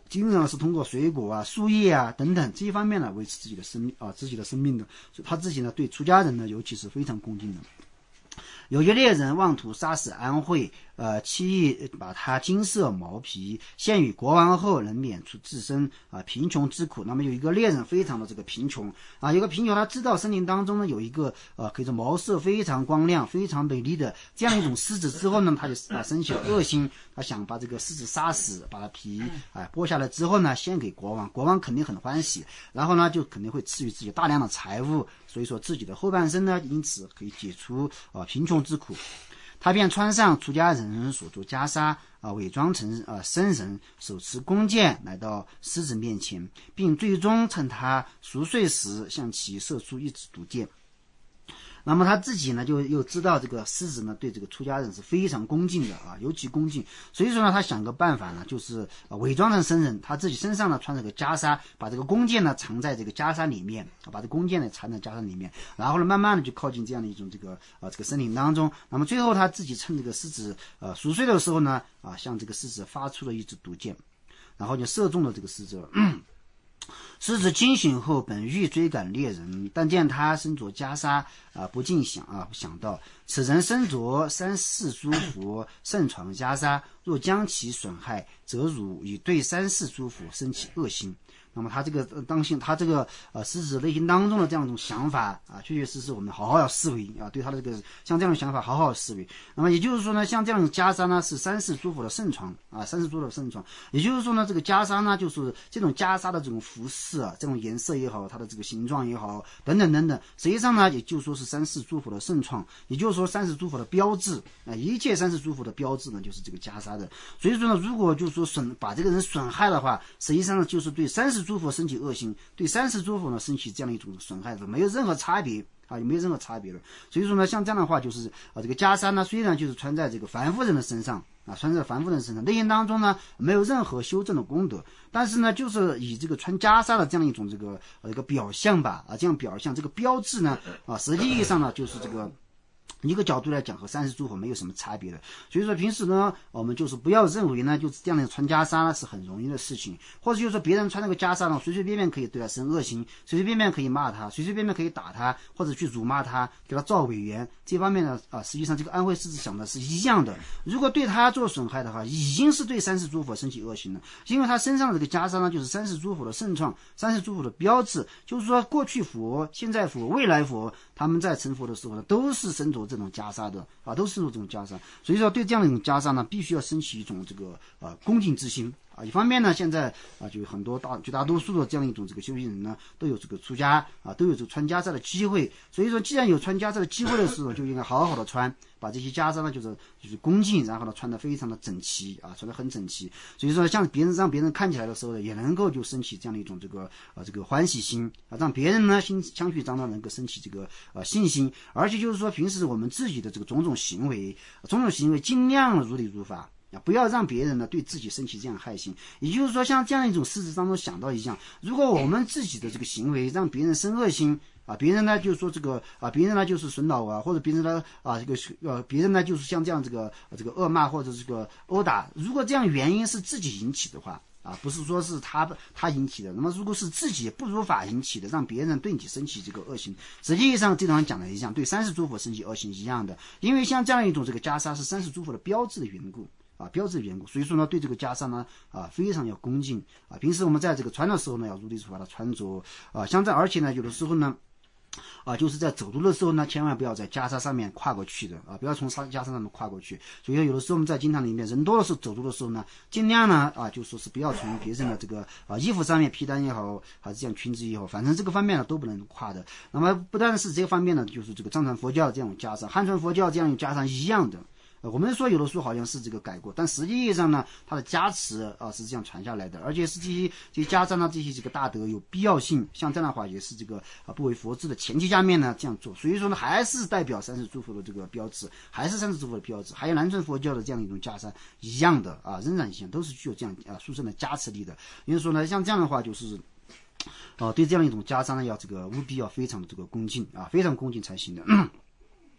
基本上是通过水果啊、树叶啊等等这一方面呢维持自己的生命啊自己的生命的，所以他自己呢对出家人呢尤其是非常恭敬的。有些猎人妄图杀死安慧，呃，期意把他金色毛皮献与国王后，能免除自身啊、呃、贫穷之苦。那么有一个猎人非常的这个贫穷啊，有个贫穷，他知道森林当中呢有一个呃，可以说毛色非常光亮、非常美丽的这样一种狮子之后呢，他就啊生起了恶心，他想把这个狮子杀死，把它皮啊、呃、剥下来之后呢，献给国王，国王肯定很欢喜，然后呢就肯定会赐予自己大量的财物，所以说自己的后半生呢，因此可以解除啊、呃、贫穷之苦。他便穿上出家人所着袈裟啊、呃，伪装成啊、呃、僧人，手持弓箭来到狮子面前，并最终趁他熟睡时向其射出一支毒箭。那么他自己呢，就又知道这个狮子呢对这个出家人是非常恭敬的啊，尤其恭敬。所以说呢，他想个办法呢，就是啊伪装成僧人，他自己身上呢穿着个袈裟，把这个弓箭呢藏在这个袈裟里面，把这个弓箭呢藏在袈裟里面，然后呢慢慢的就靠近这样的一种这个啊这个森林当中。那么最后他自己趁这个狮子呃熟睡的时候呢，啊向这个狮子发出了一支毒箭，然后就射中了这个狮子了。嗯狮子清醒后，本欲追赶猎人，但见他身着袈裟，啊、呃，不禁想啊，想到此人身着三世诸佛圣传袈裟，若将其损害，则汝已对三世诸佛生起恶心。那么他这个、呃、当心，他这个呃狮子内心当中的这样一种想法啊，确确实实我们好好要思维啊，对他的这个像这样的想法好好思维。那么也就是说呢，像这样的袈裟呢是三世诸佛的圣传啊，三世诸佛的圣传。也就是说呢，这个袈裟呢就是这种袈裟的这种服饰啊，这种颜色也好，它的这个形状也好，等等等等，实际上呢也就是说是三世诸佛的圣传，也就是说三世诸佛的标志啊，一切三世诸佛的标志呢就是这个袈裟的。所以说呢，如果就是说损把这个人损害的话，实际上呢就是对三世诸佛生起恶心，对三世诸佛呢生起这样的一种损害的，没有任何差别啊，也没有任何差别的。所以说呢，像这样的话，就是啊，这个袈裟呢，虽然就是穿在这个凡夫人的身上啊，穿在凡夫人身上，内心当中呢没有任何修正的功德，但是呢，就是以这个穿袈裟的这样一种这个呃一个表象吧，啊，这样表象这个标志呢，啊，实际意义上呢，就是这个。一个角度来讲和三世诸佛没有什么差别的，所以说平时呢我们就是不要认为呢就是这样的穿袈裟呢是很容易的事情，或者就是说别人穿那个袈裟呢随随便便可以对他生恶心，随随便便可以骂他，随随便便可以打他，或者去辱骂他，给他造伪言，这方面呢啊实际上这个安慧狮子想的是一样的，如果对他做损害的话，已经是对三世诸佛生起恶行了，因为他身上的这个袈裟呢就是三世诸佛的圣创，三世诸佛的标志，就是说过去佛、现在佛、未来佛他们在成佛的时候呢都是身着这种袈裟的啊，都是身着这种袈裟，所以说对这样的一种袈裟呢，必须要升起一种这个呃恭敬之心啊。一方面呢，现在啊就有很多大绝大多数的这样一种这个修行人呢，都有这个出家啊，都有这个穿袈裟的机会，所以说既然有穿袈裟的机会的时候，就应该好好的穿，把这些袈裟呢就是就是恭敬，然后呢穿得非常的整齐啊，穿得很整齐，所以说像别人让别人看起来的时候呢，也能够就升起这样的一种这个呃这个欢喜心啊，让别人呢心相续张呢能够升起这个呃信心，而且就是说平时我们自己的这个种种行为，种种行为尽量如理如法。不要让别人呢对自己升起这样害心，也就是说像这样一种狮子当中想到一样，如果我们自己的这个行为让别人生恶心啊，别人呢就是说这个啊，别人呢就是损恼啊，或者别人呢啊这个呃，别人呢就是像这样这个、啊、这个恶骂或者这个殴打，如果这样原因是自己引起的话啊，不是说是他他引起的，那么如果是自己不如法引起的，让别人对你升起这个恶行，实际上这种讲的一样，对三世诸佛升起恶行一样的，因为像这样一种这个袈裟是三世诸佛的标志的缘故。啊，标志的缘故，所以说呢，对这个袈裟呢，啊，非常要恭敬啊。平时我们在这个穿的时候呢，要如理如法的穿着啊。像在而且呢，有的时候呢，啊，就是在走路的时候呢，千万不要在袈裟上面跨过去的啊，不要从袈裟上面跨过去。所以说，有的时候我们在经堂里面人多的时候走路的时候呢，尽量呢啊，就说是不要从别人的这个啊衣服上面，披单也好，还是这样裙子也好，反正这个方面呢都不能跨的。那么不但是这个方面呢，就是这个藏传佛教这样袈裟，汉传佛教这样袈裟一样的。我们说有的书好像是这个改过，但实际意义上呢，它的加持啊是这样传下来的，而且是这些这些袈裟呢，这些这个大德有必要性，像这样的话也是这个啊不为佛制的前提下面呢这样做，所以说呢还是代表三世诸佛的这个标志，还是三世诸佛的标志，还有南传佛教的这样一种袈裟一样的啊，仍然一样，都是具有这样啊殊胜的加持力的。因为说呢，像这样的话就是。哦、呃，对这样一种袈裟呢，要这个务必要非常的这个恭敬啊，非常恭敬才行的。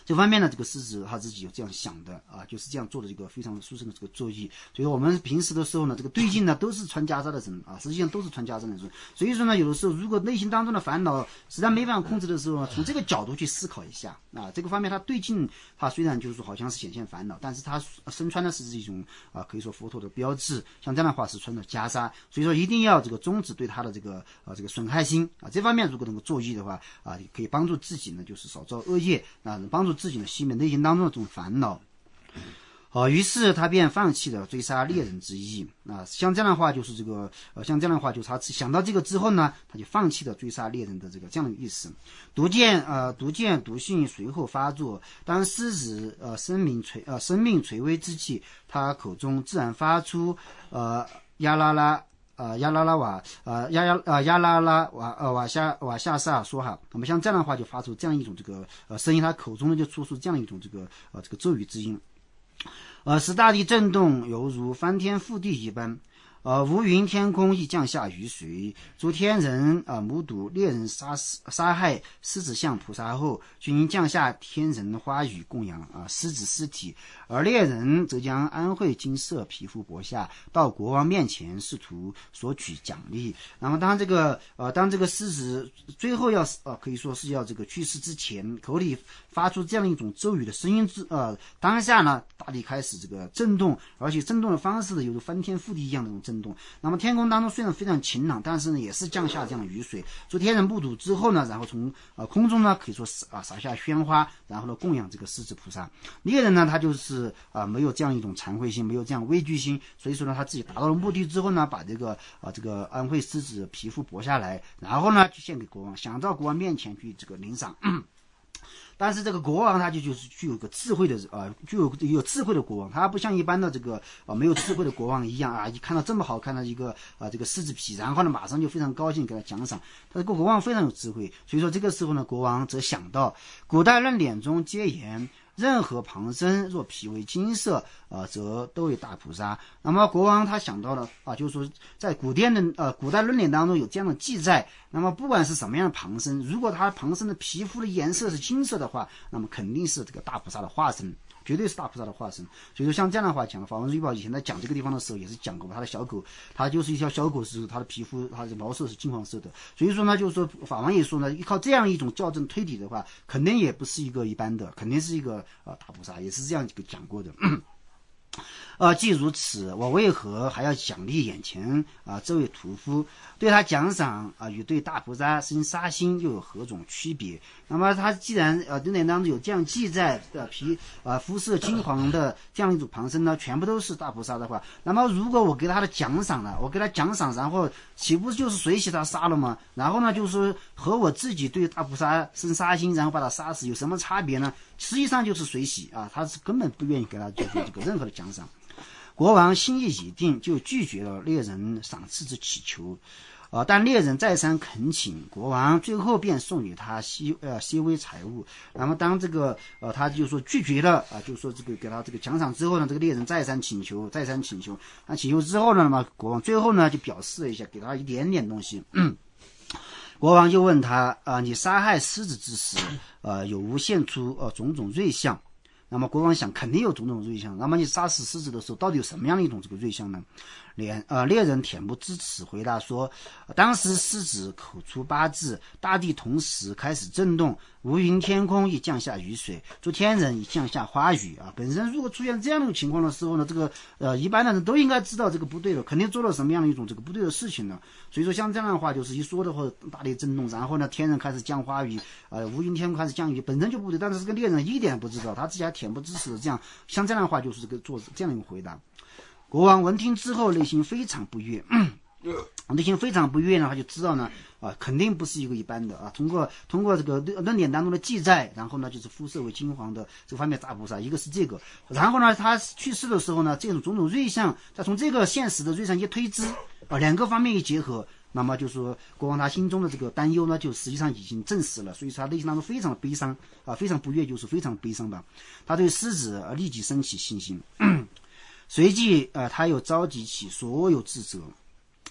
这方面呢，这个狮子他自己有这样想的啊，就是这样做的这个非常殊胜的这个作业。所以说我们平时的时候呢，这个对境呢都是穿袈裟的人啊，实际上都是穿袈裟的人。所以说呢，有的时候如果内心当中的烦恼实在没办法控制的时候呢，从这个角度去思考一下啊，这个方面他对境他虽然就是说好像是显现烦恼，但是他身穿的是一种啊，可以说佛陀的标志，像这样的话是穿的袈裟。所以说一定要这个终止对他的这个啊这个损害心啊，这方面如果能够作意的话啊，可以帮助自己呢，就是少造恶业啊，帮助自己呢熄灭内心当中的这种烦恼。好、呃，于是他便放弃了追杀猎人之意啊。像这样的话，就是这个呃，像这样的话，就是他想到这个之后呢，他就放弃了追杀猎人的这个这样的意思。毒见呃，毒见毒性随后发作，当狮子呃生命垂呃生命垂危之际，他口中自然发出呃呀啦啦。呃，呀啦啦瓦，呃，呀呀，呃，呀啦啦瓦，呃，瓦下瓦下萨说哈，那么像这样的话就发出这样一种这个呃声音，他口中呢就出出这样一种这个呃这个咒语之音，呃，使大地震动，犹如翻天覆地一般。呃，无云天空亦降下雨水。诸天人啊、呃，目睹猎人杀死杀害狮子像菩萨后，均降下天人花雨供养啊、呃、狮子尸体，而猎人则将安慧金色皮肤剥下，到国王面前试图索取奖励。那么当这个呃当这个狮子最后要呃可以说是要这个去世之前，口里发出这样一种咒语的声音之呃当下呢，大地开始这个震动，而且震动的方式呢，有如翻天覆地一样的那种震动。那么天空当中虽然非常晴朗，但是呢也是降下这样的雨水。诸天人目睹之后呢，然后从呃空中呢可以说啊洒下鲜花，然后呢供养这个狮子菩萨。猎人呢他就是啊、呃、没有这样一种惭愧心，没有这样畏惧心，所以说呢他自己达到了目的之后呢，把这个啊、呃、这个安慧狮子皮肤剥下来，然后呢就献给国王，想到国王面前去这个领赏。但是这个国王他就就是具有个智慧的啊、呃，具有有智慧的国王，他不像一般的这个啊、呃、没有智慧的国王一样啊，一看到这么好看的一个啊、呃、这个狮子皮，然后呢马上就非常高兴给他奖赏。他这个国王非常有智慧，所以说这个时候呢，国王则想到古代论典中皆言，任何旁生若皮为金色，呃，则都为大菩萨。那么国王他想到了啊，就是说在古典的呃古代论典当中有这样的记载。那么不管是什么样的旁生，如果他旁生的皮肤的颜色是金色的话，那么肯定是这个大菩萨的化身，绝对是大菩萨的化身。所以说像这样的话讲，法王日报以前在讲这个地方的时候也是讲过，他的小狗，它就是一条小狗，是它的皮肤，它的毛色是金黄色的。所以说呢，就是说法王也说呢，依靠这样一种校正推理的话，肯定也不是一个一般的，肯定是一个呃大菩萨，也是这样一个讲过的。呃，既如此，我为何还要奖励眼前啊、呃、这位屠夫？对他奖赏啊、呃，与对大菩萨生杀心又有何种区别？那么他既然呃论典当中有这样记载的皮啊、呃、肤色金黄的这样一种旁生呢，全部都是大菩萨的话，那么如果我给他的奖赏呢，我给他奖赏，然后岂不就是随喜他杀了吗？然后呢，就是和我自己对大菩萨生杀心，然后把他杀死有什么差别呢？实际上就是随喜啊，他是根本不愿意给他做这个任何的奖赏。国王心意已定，就拒绝了猎人赏赐之祈求。呃，但猎人再三恳请，国王最后便送给他些呃些微财物。那么当这个呃他就说拒绝了啊、呃，就说这个给他这个奖赏之后呢，这个猎人再三请求，再三请求。那请求之后呢，那么国王最后呢就表示了一下，给他一点点东西。嗯国王就问他啊、呃，你杀害狮子之时，呃，有无现出呃种种瑞相？那么国王想，肯定有种种瑞相。那么你杀死狮子的时候，到底有什么样的一种这个瑞相呢？猎呃猎人恬不知耻，回答说：当时狮子口出八字，大地同时开始震动，无云天空亦降下雨水，诸天人亦降下花雨啊。本身如果出现这样的情况的时候呢，这个呃一般的人都应该知道这个不对了，肯定做了什么样的一种这个不对的事情呢？所以说像这样的话，就是一说的话，大地震动，然后呢天人开始降花雨，呃无云天空开始降雨，本身就不对。但是这个猎人一点不知道，他自己还恬不知耻的这样，像这样的话就是这个做这样的一个回答。国王闻听之后，内心非常不悦，嗯、内心非常不悦呢，他就知道呢，啊，肯定不是一个一般的啊。通过通过这个论典当中的记载，然后呢，就是肤色为金黄的这方面大菩萨，一个是这个，然后呢，他去世的时候呢，这种种种瑞相，再从这个现实的瑞相一推知，啊，两个方面一结合，那么就说国王他心中的这个担忧呢，就实际上已经证实了，所以说他内心当中非常的悲伤啊，非常不悦，就是非常悲伤吧。他对狮子立即升起信心。随即，呃，他又召集起所有智者，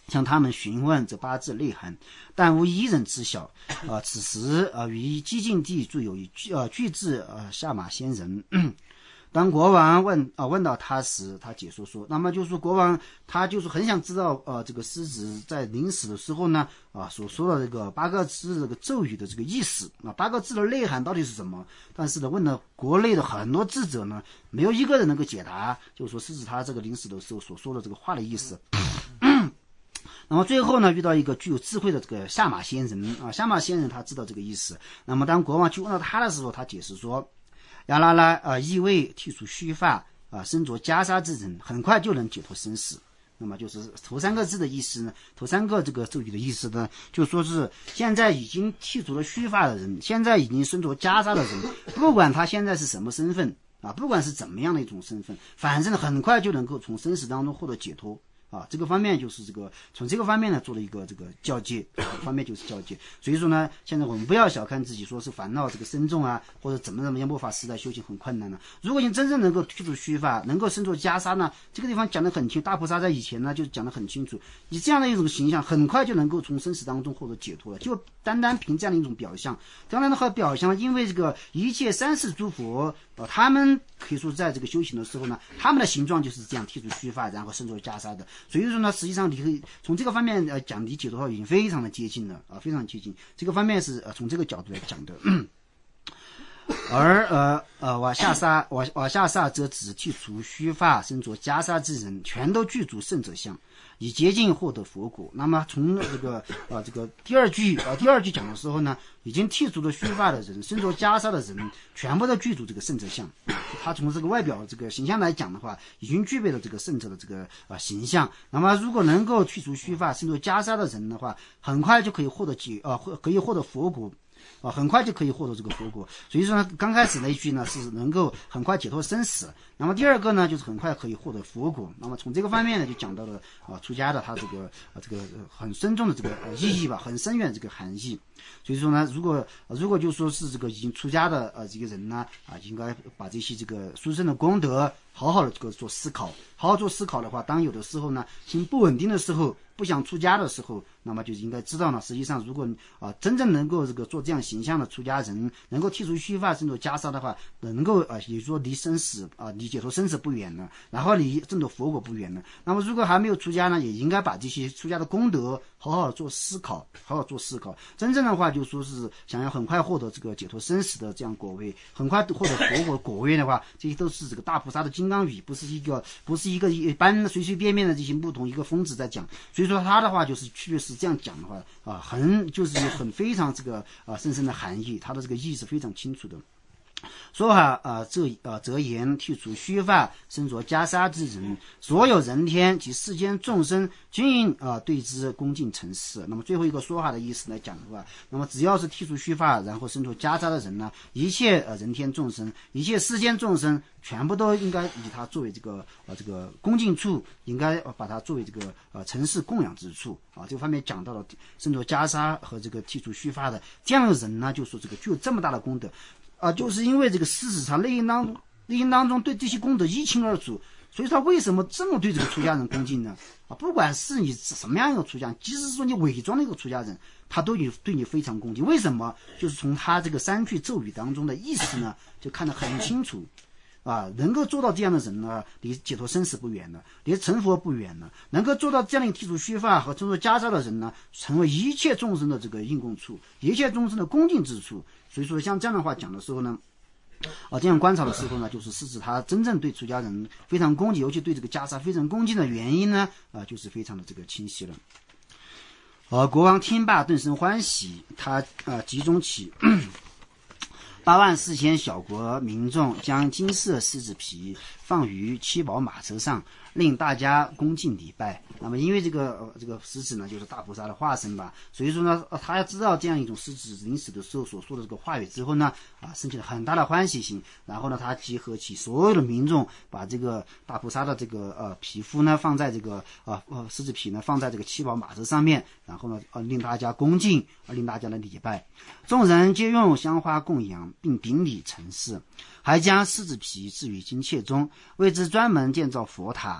向他们询问这八字内涵，但无一人知晓。啊、呃，此时呃，于激进地住有一呃巨字呃下马仙人。当国王问啊、呃、问到他时，他解说说，那么就是说国王他就是很想知道呃这个狮子在临死的时候呢啊、呃、所说的这个八个字这个咒语的这个意思啊，八个字的内涵到底是什么？但是呢，问了国内的很多智者呢，没有一个人能够解答，就是说狮子他这个临死的时候所说的这个话的意思。那么最后呢，遇到一个具有智慧的这个下马仙人啊，下马仙人他知道这个意思。那么当国王去问到他的时候，他解释说，亚拉拉啊，意味剃除须发啊，身着袈裟之人，很快就能解脱生死。那么就是头三个字的意思呢，头三个这个咒语的意思呢，就说是现在已经剃除了须发的人，现在已经身着袈裟的人，不管他现在是什么身份啊，不管是怎么样的一种身份，反正很快就能够从生死当中获得解脱。啊，这个方面就是这个从这个方面呢做了一个这个交接，啊、方面就是交接。所以说呢，现在我们不要小看自己，说是烦恼这个深重啊，或者怎么怎么样末法时代修行很困难呢。如果你真正能够去除须发，能够身着袈裟呢，这个地方讲得很清，大菩萨在以前呢就讲得很清楚，以这样的一种形象，很快就能够从生死当中获得解脱了。就单单凭这样的一种表象，当然的话，表象因为这个一切三世诸佛，呃，他们可以说在这个修行的时候呢，他们的形状就是这样剃除须发，然后身着袈裟的。所以说呢，实际上你可以从这个方面呃讲理解的话，已经非常的接近了啊，非常接近。这个方面是呃从这个角度来讲的。而呃呃瓦下萨瓦瓦下萨则指剃除须发、身着袈裟之人，全都具足圣者相，以捷径获得佛果。那么从这个呃这个第二句呃第二句讲的时候呢，已经剃除了须发的人、身着袈裟的人，全部都具足这个圣者相。他从这个外表这个形象来讲的话，已经具备了这个圣者的这个呃形象。那么如果能够去除须发、身着袈裟的人的话，很快就可以获得解呃可以获得佛果。啊，很快就可以获得这个佛果。所以说呢，刚开始那一句呢是能够很快解脱生死，那么第二个呢就是很快可以获得佛果。那么从这个方面呢就讲到了啊出家的他这个啊这个很深重的这个意义吧，很深远这个含义。所以说呢，如果如果就说是这个已经出家的呃这个人呢啊，应该把这些这个殊胜的功德好好的这个做思考，好好做思考的话，当有的时候呢心不稳定的时候，不想出家的时候，那么就应该知道呢，实际上如果啊、呃、真正能够这个做这样形象的出家人，能够剃除须发、身着袈裟的话，能够啊、呃、也就是说离生死啊、呃、离解脱生死不远了，然后离证得佛果不远了。那么如果还没有出家呢，也应该把这些出家的功德好好做思考，好好做思考。真正的话就说是想要很快获得这个解脱生死的这样果位，很快获得佛果果位的话，这些都是这个大菩萨的金刚语，不是一个不是一个一般随随便便的这些牧童一个疯子在讲。所以说他的话就是确实这样讲的话啊，很就是很非常这个啊深深的含义，他的这个意义是非常清楚的。说法啊，这啊则言剃除须发、身着袈裟之人，所有人天及世间众生均应啊对之恭敬承事。那么最后一个说法的意思来讲的话，那么只要是剃除须发，然后身着袈裟的人呢，一切呃人天众生，一切世间众生，全部都应该以他作为这个呃这个恭敬处，应该把它作为这个呃承事供养之处啊。这个方面讲到了身着袈裟和这个剃除须发的这样的人呢，就说这个具有这么大的功德。啊，就是因为这个事实上内因当内因当中对这些功德一清二楚，所以他为什么这么对这个出家人恭敬呢？啊，不管是你什么样一个出家人，即使是说你伪装的一个出家人，他都有对你非常恭敬。为什么？就是从他这个三句咒语当中的意思呢，就看得很清楚。啊，能够做到这样的人呢，离解脱生死不远了，离成佛不远了。能够做到这样的剃除须发和身着袈裟的人呢，成为一切众生的这个应供处，一切众生的恭敬之处。所以说，像这样的话讲的时候呢，啊，这样观察的时候呢，就是是指他真正对出家人非常恭敬，尤其对这个袈裟非常恭敬的原因呢，啊，就是非常的这个清晰了。而国王听罢顿生欢喜，他啊集中起。八万四千小国民众将金色狮子皮放于七宝马车上，令大家恭敬礼拜。那么因为这个、呃、这个狮子呢就是大菩萨的化身吧，所以说呢、呃、他要知道这样一种狮子临死的时候所说的这个话语之后呢，啊升起了很大的欢喜心。然后呢他集合起所有的民众，把这个大菩萨的这个呃皮肤呢放在这个呃呃狮子皮呢放在这个七宝马车上面，然后呢呃令大家恭敬，呃令大家来礼拜。众人皆用香花供养，并顶礼陈事，还将狮子皮置于金切中，为之专门建造佛塔，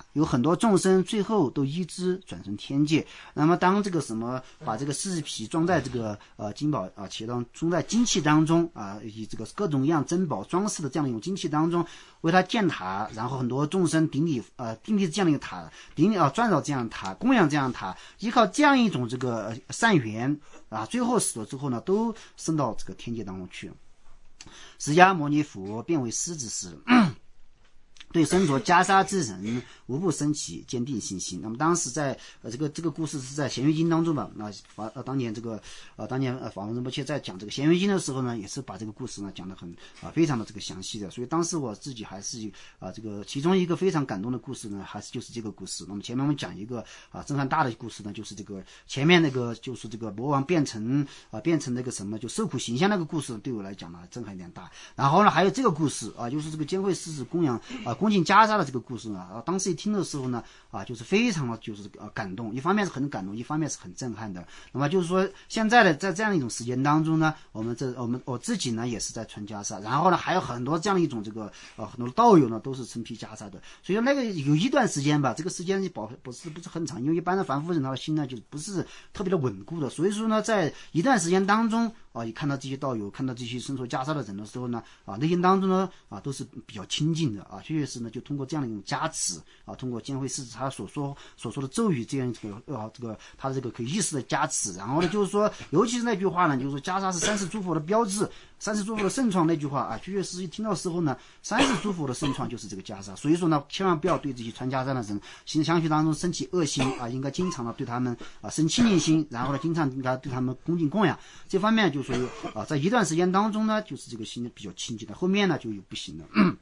有很多众生最后都依之转生天界。那么当这个什么把这个狮子皮装在这个呃金宝啊其当装在金器当中啊，以这个各种各样珍宝装饰的这样一种金器当中，为他建塔，然后很多众生顶礼呃顶礼这样的一个塔，顶礼啊转绕这样的塔，供养这样的塔，依靠这样一种这个善缘啊，最后死了之后呢，都升到这个天界当中去。释迦牟尼佛变为狮子时，对身着袈裟之人无不升起坚定信心。那么当时在呃这个这个故事是在咸鱼经当中吧？那法呃当年这个呃当年呃法王仁波切在讲这个咸鱼经的时候呢，也是把这个故事呢讲得很啊、呃、非常的这个详细的。所以当时我自己还是啊、呃、这个其中一个非常感动的故事呢，还是就是这个故事。那么前面我们讲一个啊、呃、震撼大的故事呢，就是这个前面那个就是这个魔王变成啊、呃、变成那个什么就受苦形象那个故事，对我来讲呢震撼有点大。然后呢还有这个故事啊、呃，就是这个监慧狮子供养啊。呃恭敬袈裟的这个故事呢，啊，当时一听的时候呢，啊，就是非常的就是呃感动，一方面是很感动，一方面是很震撼的。那么就是说，现在的在这样一种时间当中呢，我们这我们我自己呢也是在穿袈裟，然后呢还有很多这样一种这个呃很多道友呢都是身披袈裟的，所以说那个有一段时间吧，这个时间保不是不是很长，因为一般的凡夫人他的心呢就不是特别的稳固的，所以说呢在一段时间当中啊，一看到这些道友，看到这些身着袈裟的人的时候呢，啊，内心当中呢啊都是比较亲近的啊，确实呢就通过这样的一种加持啊，通过监慧狮子他所说所说的咒语这样这个啊这个他的这个可以意识的加持，然后呢就是说，尤其是那句话呢，就是说袈裟是三世诸佛的标志，三世诸佛的圣创那句话啊，确确实实一听到时候呢，三世诸佛的圣创就是这个袈裟，所以说呢，千万不要对这些穿袈裟的人心相续当中升起恶心啊，应该经常的对他们啊生亲近心，然后呢经常应该对他们恭敬供养，这方面就是说啊，在一段时间当中呢，就是这个心比较亲近的，后面呢就有不行了。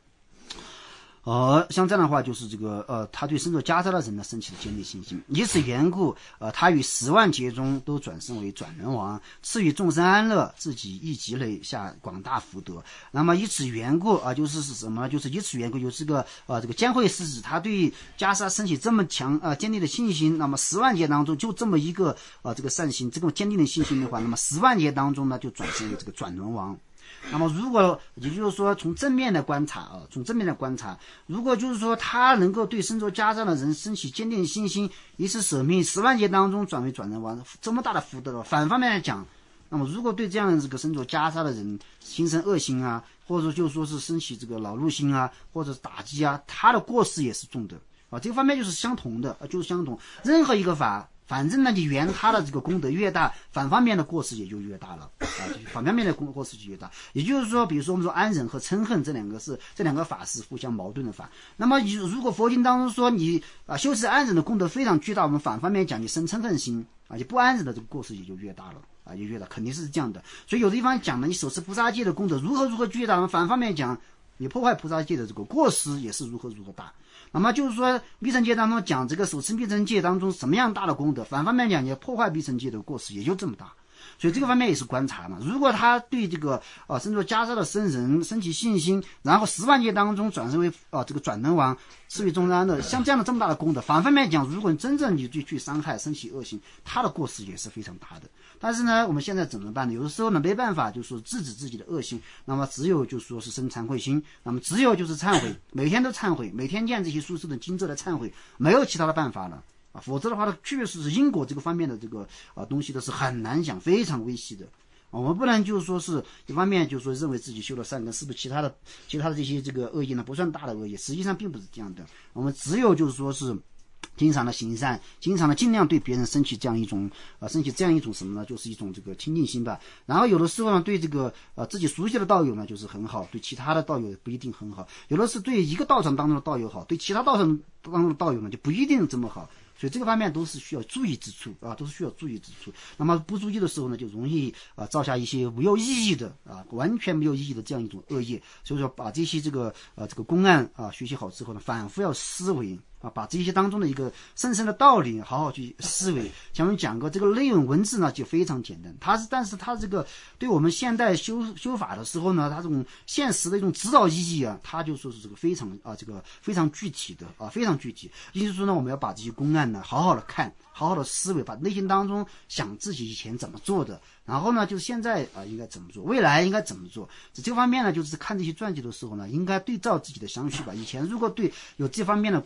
呃，像这样的话，就是这个呃，他对身着袈裟的人呢，升起了坚定信心。以此缘故，呃，他于十万劫中都转生为转轮王，赐予众生安乐，自己亦积累下广大福德。那么以此缘故啊、呃，就是是什么？就是以此缘故，有这个呃，这个监慧狮子，他对袈裟升起这么强呃坚定的信心。那么十万劫当中，就这么一个呃这个善心，这个坚定的信心的话，那么十万劫当中呢，就转生为这个转轮王。那么如果也就是说从正面的观察啊，从正面的观察，如果就是说他能够对身着袈裟的人升起坚定信心，以此舍命十万劫当中转为转轮王，这么大的福德了。反方面来讲，那么如果对这样这个身着袈裟的人心生恶心啊，或者就说是升起这个恼怒心啊，或者是打击啊，他的过失也是重的啊。这个方面就是相同的，就是相同。任何一个法。反正呢，你圆他的这个功德越大，反方面的过失也就越大了啊，反方面的过失就越大。也就是说，比如说我们说安忍和嗔恨这两个是这两个法是互相矛盾的法。那么如果佛经当中说你啊修持安忍的功德非常巨大，我们反方面讲你生嗔恨心啊，你不安忍的这个过失也就越大了啊，也越大，肯定是这样的。所以有的地方讲呢，你手持菩萨戒的功德如何如何巨大，我们反方面讲你破坏菩萨戒的这个过失也是如何如何大。那么就是说，密乘戒当中讲这个手持密乘戒当中什么样大的功德，反方面讲，你破坏密乘戒的过失也就这么大。所以这个方面也是观察嘛。如果他对这个啊身着袈裟的僧人升起信心，然后十万劫当中转生为啊这个转轮王，赐予众生安乐，像这样的这么大的功德，反方面讲，如果你真正你去去伤害、升起恶行，他的过失也是非常大的。但是呢，我们现在怎么办呢？有的时候呢没办法，就是说制止自己的恶行，那么只有就是说是生惭愧心，那么只有就是忏悔，每天都忏悔，每天念这些书生的经咒的忏悔，没有其他的办法了。啊，否则的话呢，确实是因果这个方面的这个啊东西的是很难讲，非常微细的。我们不能就是说是一方面就是说认为自己修了善根，是不是其他的其他的这些这个恶业呢不算大的恶业？实际上并不是这样的。我们只有就是说是经常的行善，经常的尽量对别人升起这样一种呃升起这样一种什么呢？就是一种这个亲近心吧。然后有的时候呢，对这个呃自己熟悉的道友呢就是很好，对其他的道友不一定很好。有的是对一个道场当中的道友好，对其他道场当中的道友呢就不一定这么好。所以这个方面都是需要注意之处啊，都是需要注意之处。那么不注意的时候呢，就容易啊造下一些没有意义的啊，完全没有意义的这样一种恶业。所以说，把这些这个呃这个公案啊学习好之后呢，反复要思维啊，把这些当中的一个深深的道理好好去思维。像我们讲过，这个内容文字呢就非常简单，它是但是它这个对我们现代修修法的时候呢，它这种现实的一种指导意义啊，它就说是这个非常啊这个非常具体的啊非常具体。也就是说呢，我们要把这些公案呢好好的看，好好的思维，把内心当中想自己以前怎么做的，然后呢就是现在啊、呃、应该怎么做，未来应该怎么做。这个方面呢，就是看这些传记的时候呢，应该对照自己的相续吧。以前如果对有这方面的过失的话，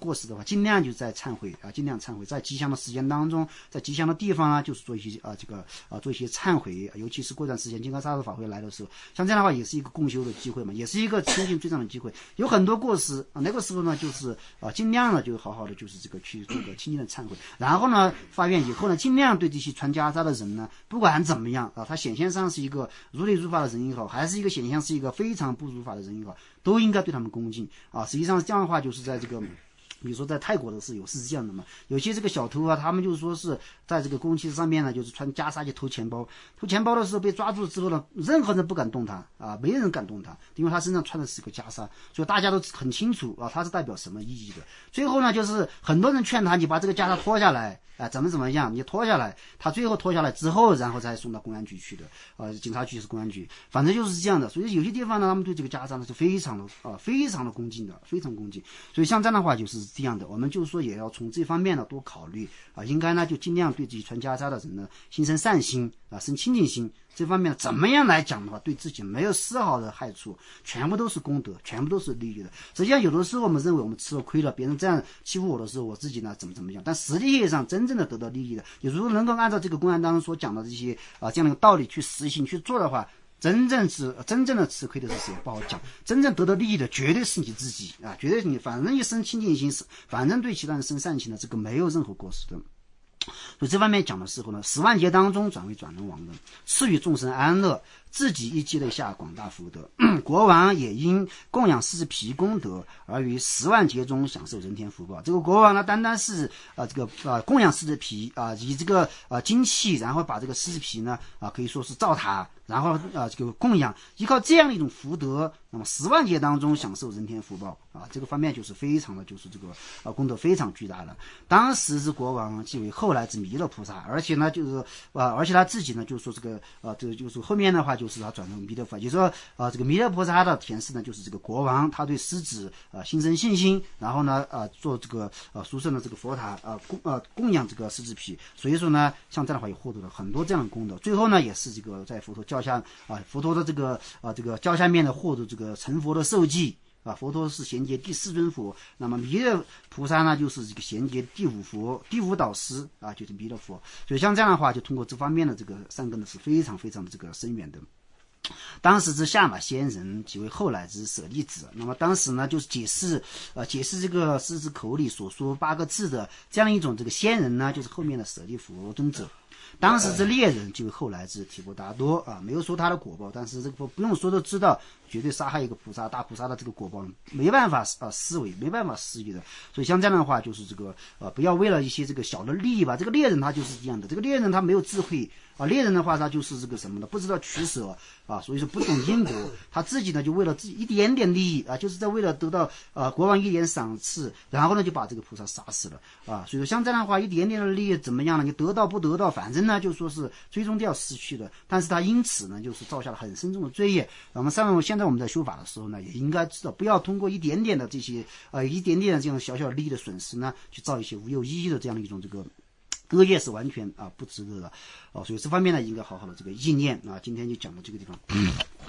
尽量就在忏悔啊，尽量忏悔，在吉祥的时间当中，在吉祥的地方啊，就是做一些啊这个啊做一些忏悔，尤其是过段时间金刚萨埵法会来的时候，像这样的话也是一个共修的机会嘛，也是一个亲近最上的机会。有很多过失啊，那个时候呢，就是啊尽量呢就好好的就是这个去做个亲近的忏悔，然后呢发愿以后呢，尽量对这些传袈裟的人呢，不管怎么样啊，他显现上是一个如理如法的人也好，还是一个显现是一个非常不如法的人也好，都应该对他们恭敬啊。实际上这样的话，就是在这个。比如说在泰国的是有是这样的嘛，有些这个小偷啊，他们就是说是在这个公汽上面呢，就是穿袈裟去偷钱包，偷钱包的时候被抓住之后呢，任何人不敢动他啊，没人敢动他，因为他身上穿的是个袈裟，所以大家都很清楚啊，他是代表什么意义的。最后呢，就是很多人劝他，你把这个袈裟脱下来。啊，怎么怎么样？你脱下来，他最后脱下来之后，然后再送到公安局去的，呃，警察局是公安局，反正就是这样的。所以有些地方呢，他们对这个袈裟呢是非常的啊、呃，非常的恭敬的，非常恭敬。所以像这样的话就是这样的，我们就是说也要从这方面呢多考虑啊，应该呢就尽量对自己传袈裟的人呢心生善心啊，生清净心。这方面怎么样来讲的话，对自己没有丝毫的害处，全部都是功德，全部都是利益的。实际上有的时候我们认为我们吃了亏了，别人这样欺负我的时候，我自己呢怎么怎么样，但实际上真正的得到利益的，你如果能够按照这个公案当中所讲的这些啊这样的道理去实行去做的话，真正是真正的吃亏的是谁不好讲，真正得到利益的绝对是你自己啊，绝对是你，反正一生清净心，反正对其他人生善心的，这个没有任何过失的。所以这方面讲的时候呢，十万劫当中转为转轮王的，赐予众生安乐，自己亦积累下广大福德。国王也因供养狮子皮功德而于十万劫中享受人天福报。这个国王呢，单单是呃这个呃供养狮子皮啊、呃，以这个呃精气，然后把这个狮子皮呢啊、呃、可以说是造塔，然后啊、呃、这个供养，依靠这样的一种福德，那么十万劫当中享受人天福报啊，这个方面就是非常的就是这个呃功德非常巨大的。当时之国王即为后来之弥勒菩萨，而且呢就是呃而且他自己呢就是说这个呃这个就是后面的话就是他转成弥勒佛，就是说啊、呃、这个弥勒菩萨的前世呢就是这个国王，他对狮子啊、呃、心生信心，然后呢啊、呃、做这个呃殊胜的这个佛塔啊、呃、供呃供养这个狮子皮，所以说呢像这样的话也获得了很多这样的功德。最后呢也是这个在佛陀教下啊、呃、佛陀的这个啊、呃、这个教下面的获得这个成佛的受记。啊，佛陀是衔接第四尊佛，那么弥勒菩萨呢，就是这个衔接第五佛、第五导师啊，就是弥勒佛。所以像这样的话，就通过这方面的这个善根呢，是非常非常的这个深远的。当时之下马仙人即为后来之舍利子。那么当时呢，就是解释呃解释这个狮子口里所说八个字的这样一种这个仙人呢，就是后面的舍利佛尊者。当时之猎人就后来之提婆达多啊，没有说他的果报，但是这个不用说都知道，绝对杀害一个菩萨大菩萨的这个果报没办法啊思维，没办法思议的。所以像这样的话，就是这个呃不要为了一些这个小的利益吧。这个猎人他就是这样的，这个猎人他没有智慧啊，猎人的话他就是这个什么的，不知道取舍啊，所以说不懂因果，他自己呢就为了自己一点点利益啊，就是在为了得到呃国王一点赏赐，然后呢就把这个菩萨杀死了啊。所以说像这样的话，一点点的利益怎么样呢？你得到不得到，反正呢就说是最终都要失去的。但是他因此呢就是造下了很深重的罪业。那么上现在我们在修法的时候呢，也应该知道不要通过一点点的这些呃一点点的这样小小的利益的损失呢，去造一些无有意义的这样的一种这个恶业，是完全啊不值得的哦。所以这方面呢应该好好的这个意念啊。今天就讲到这个地方。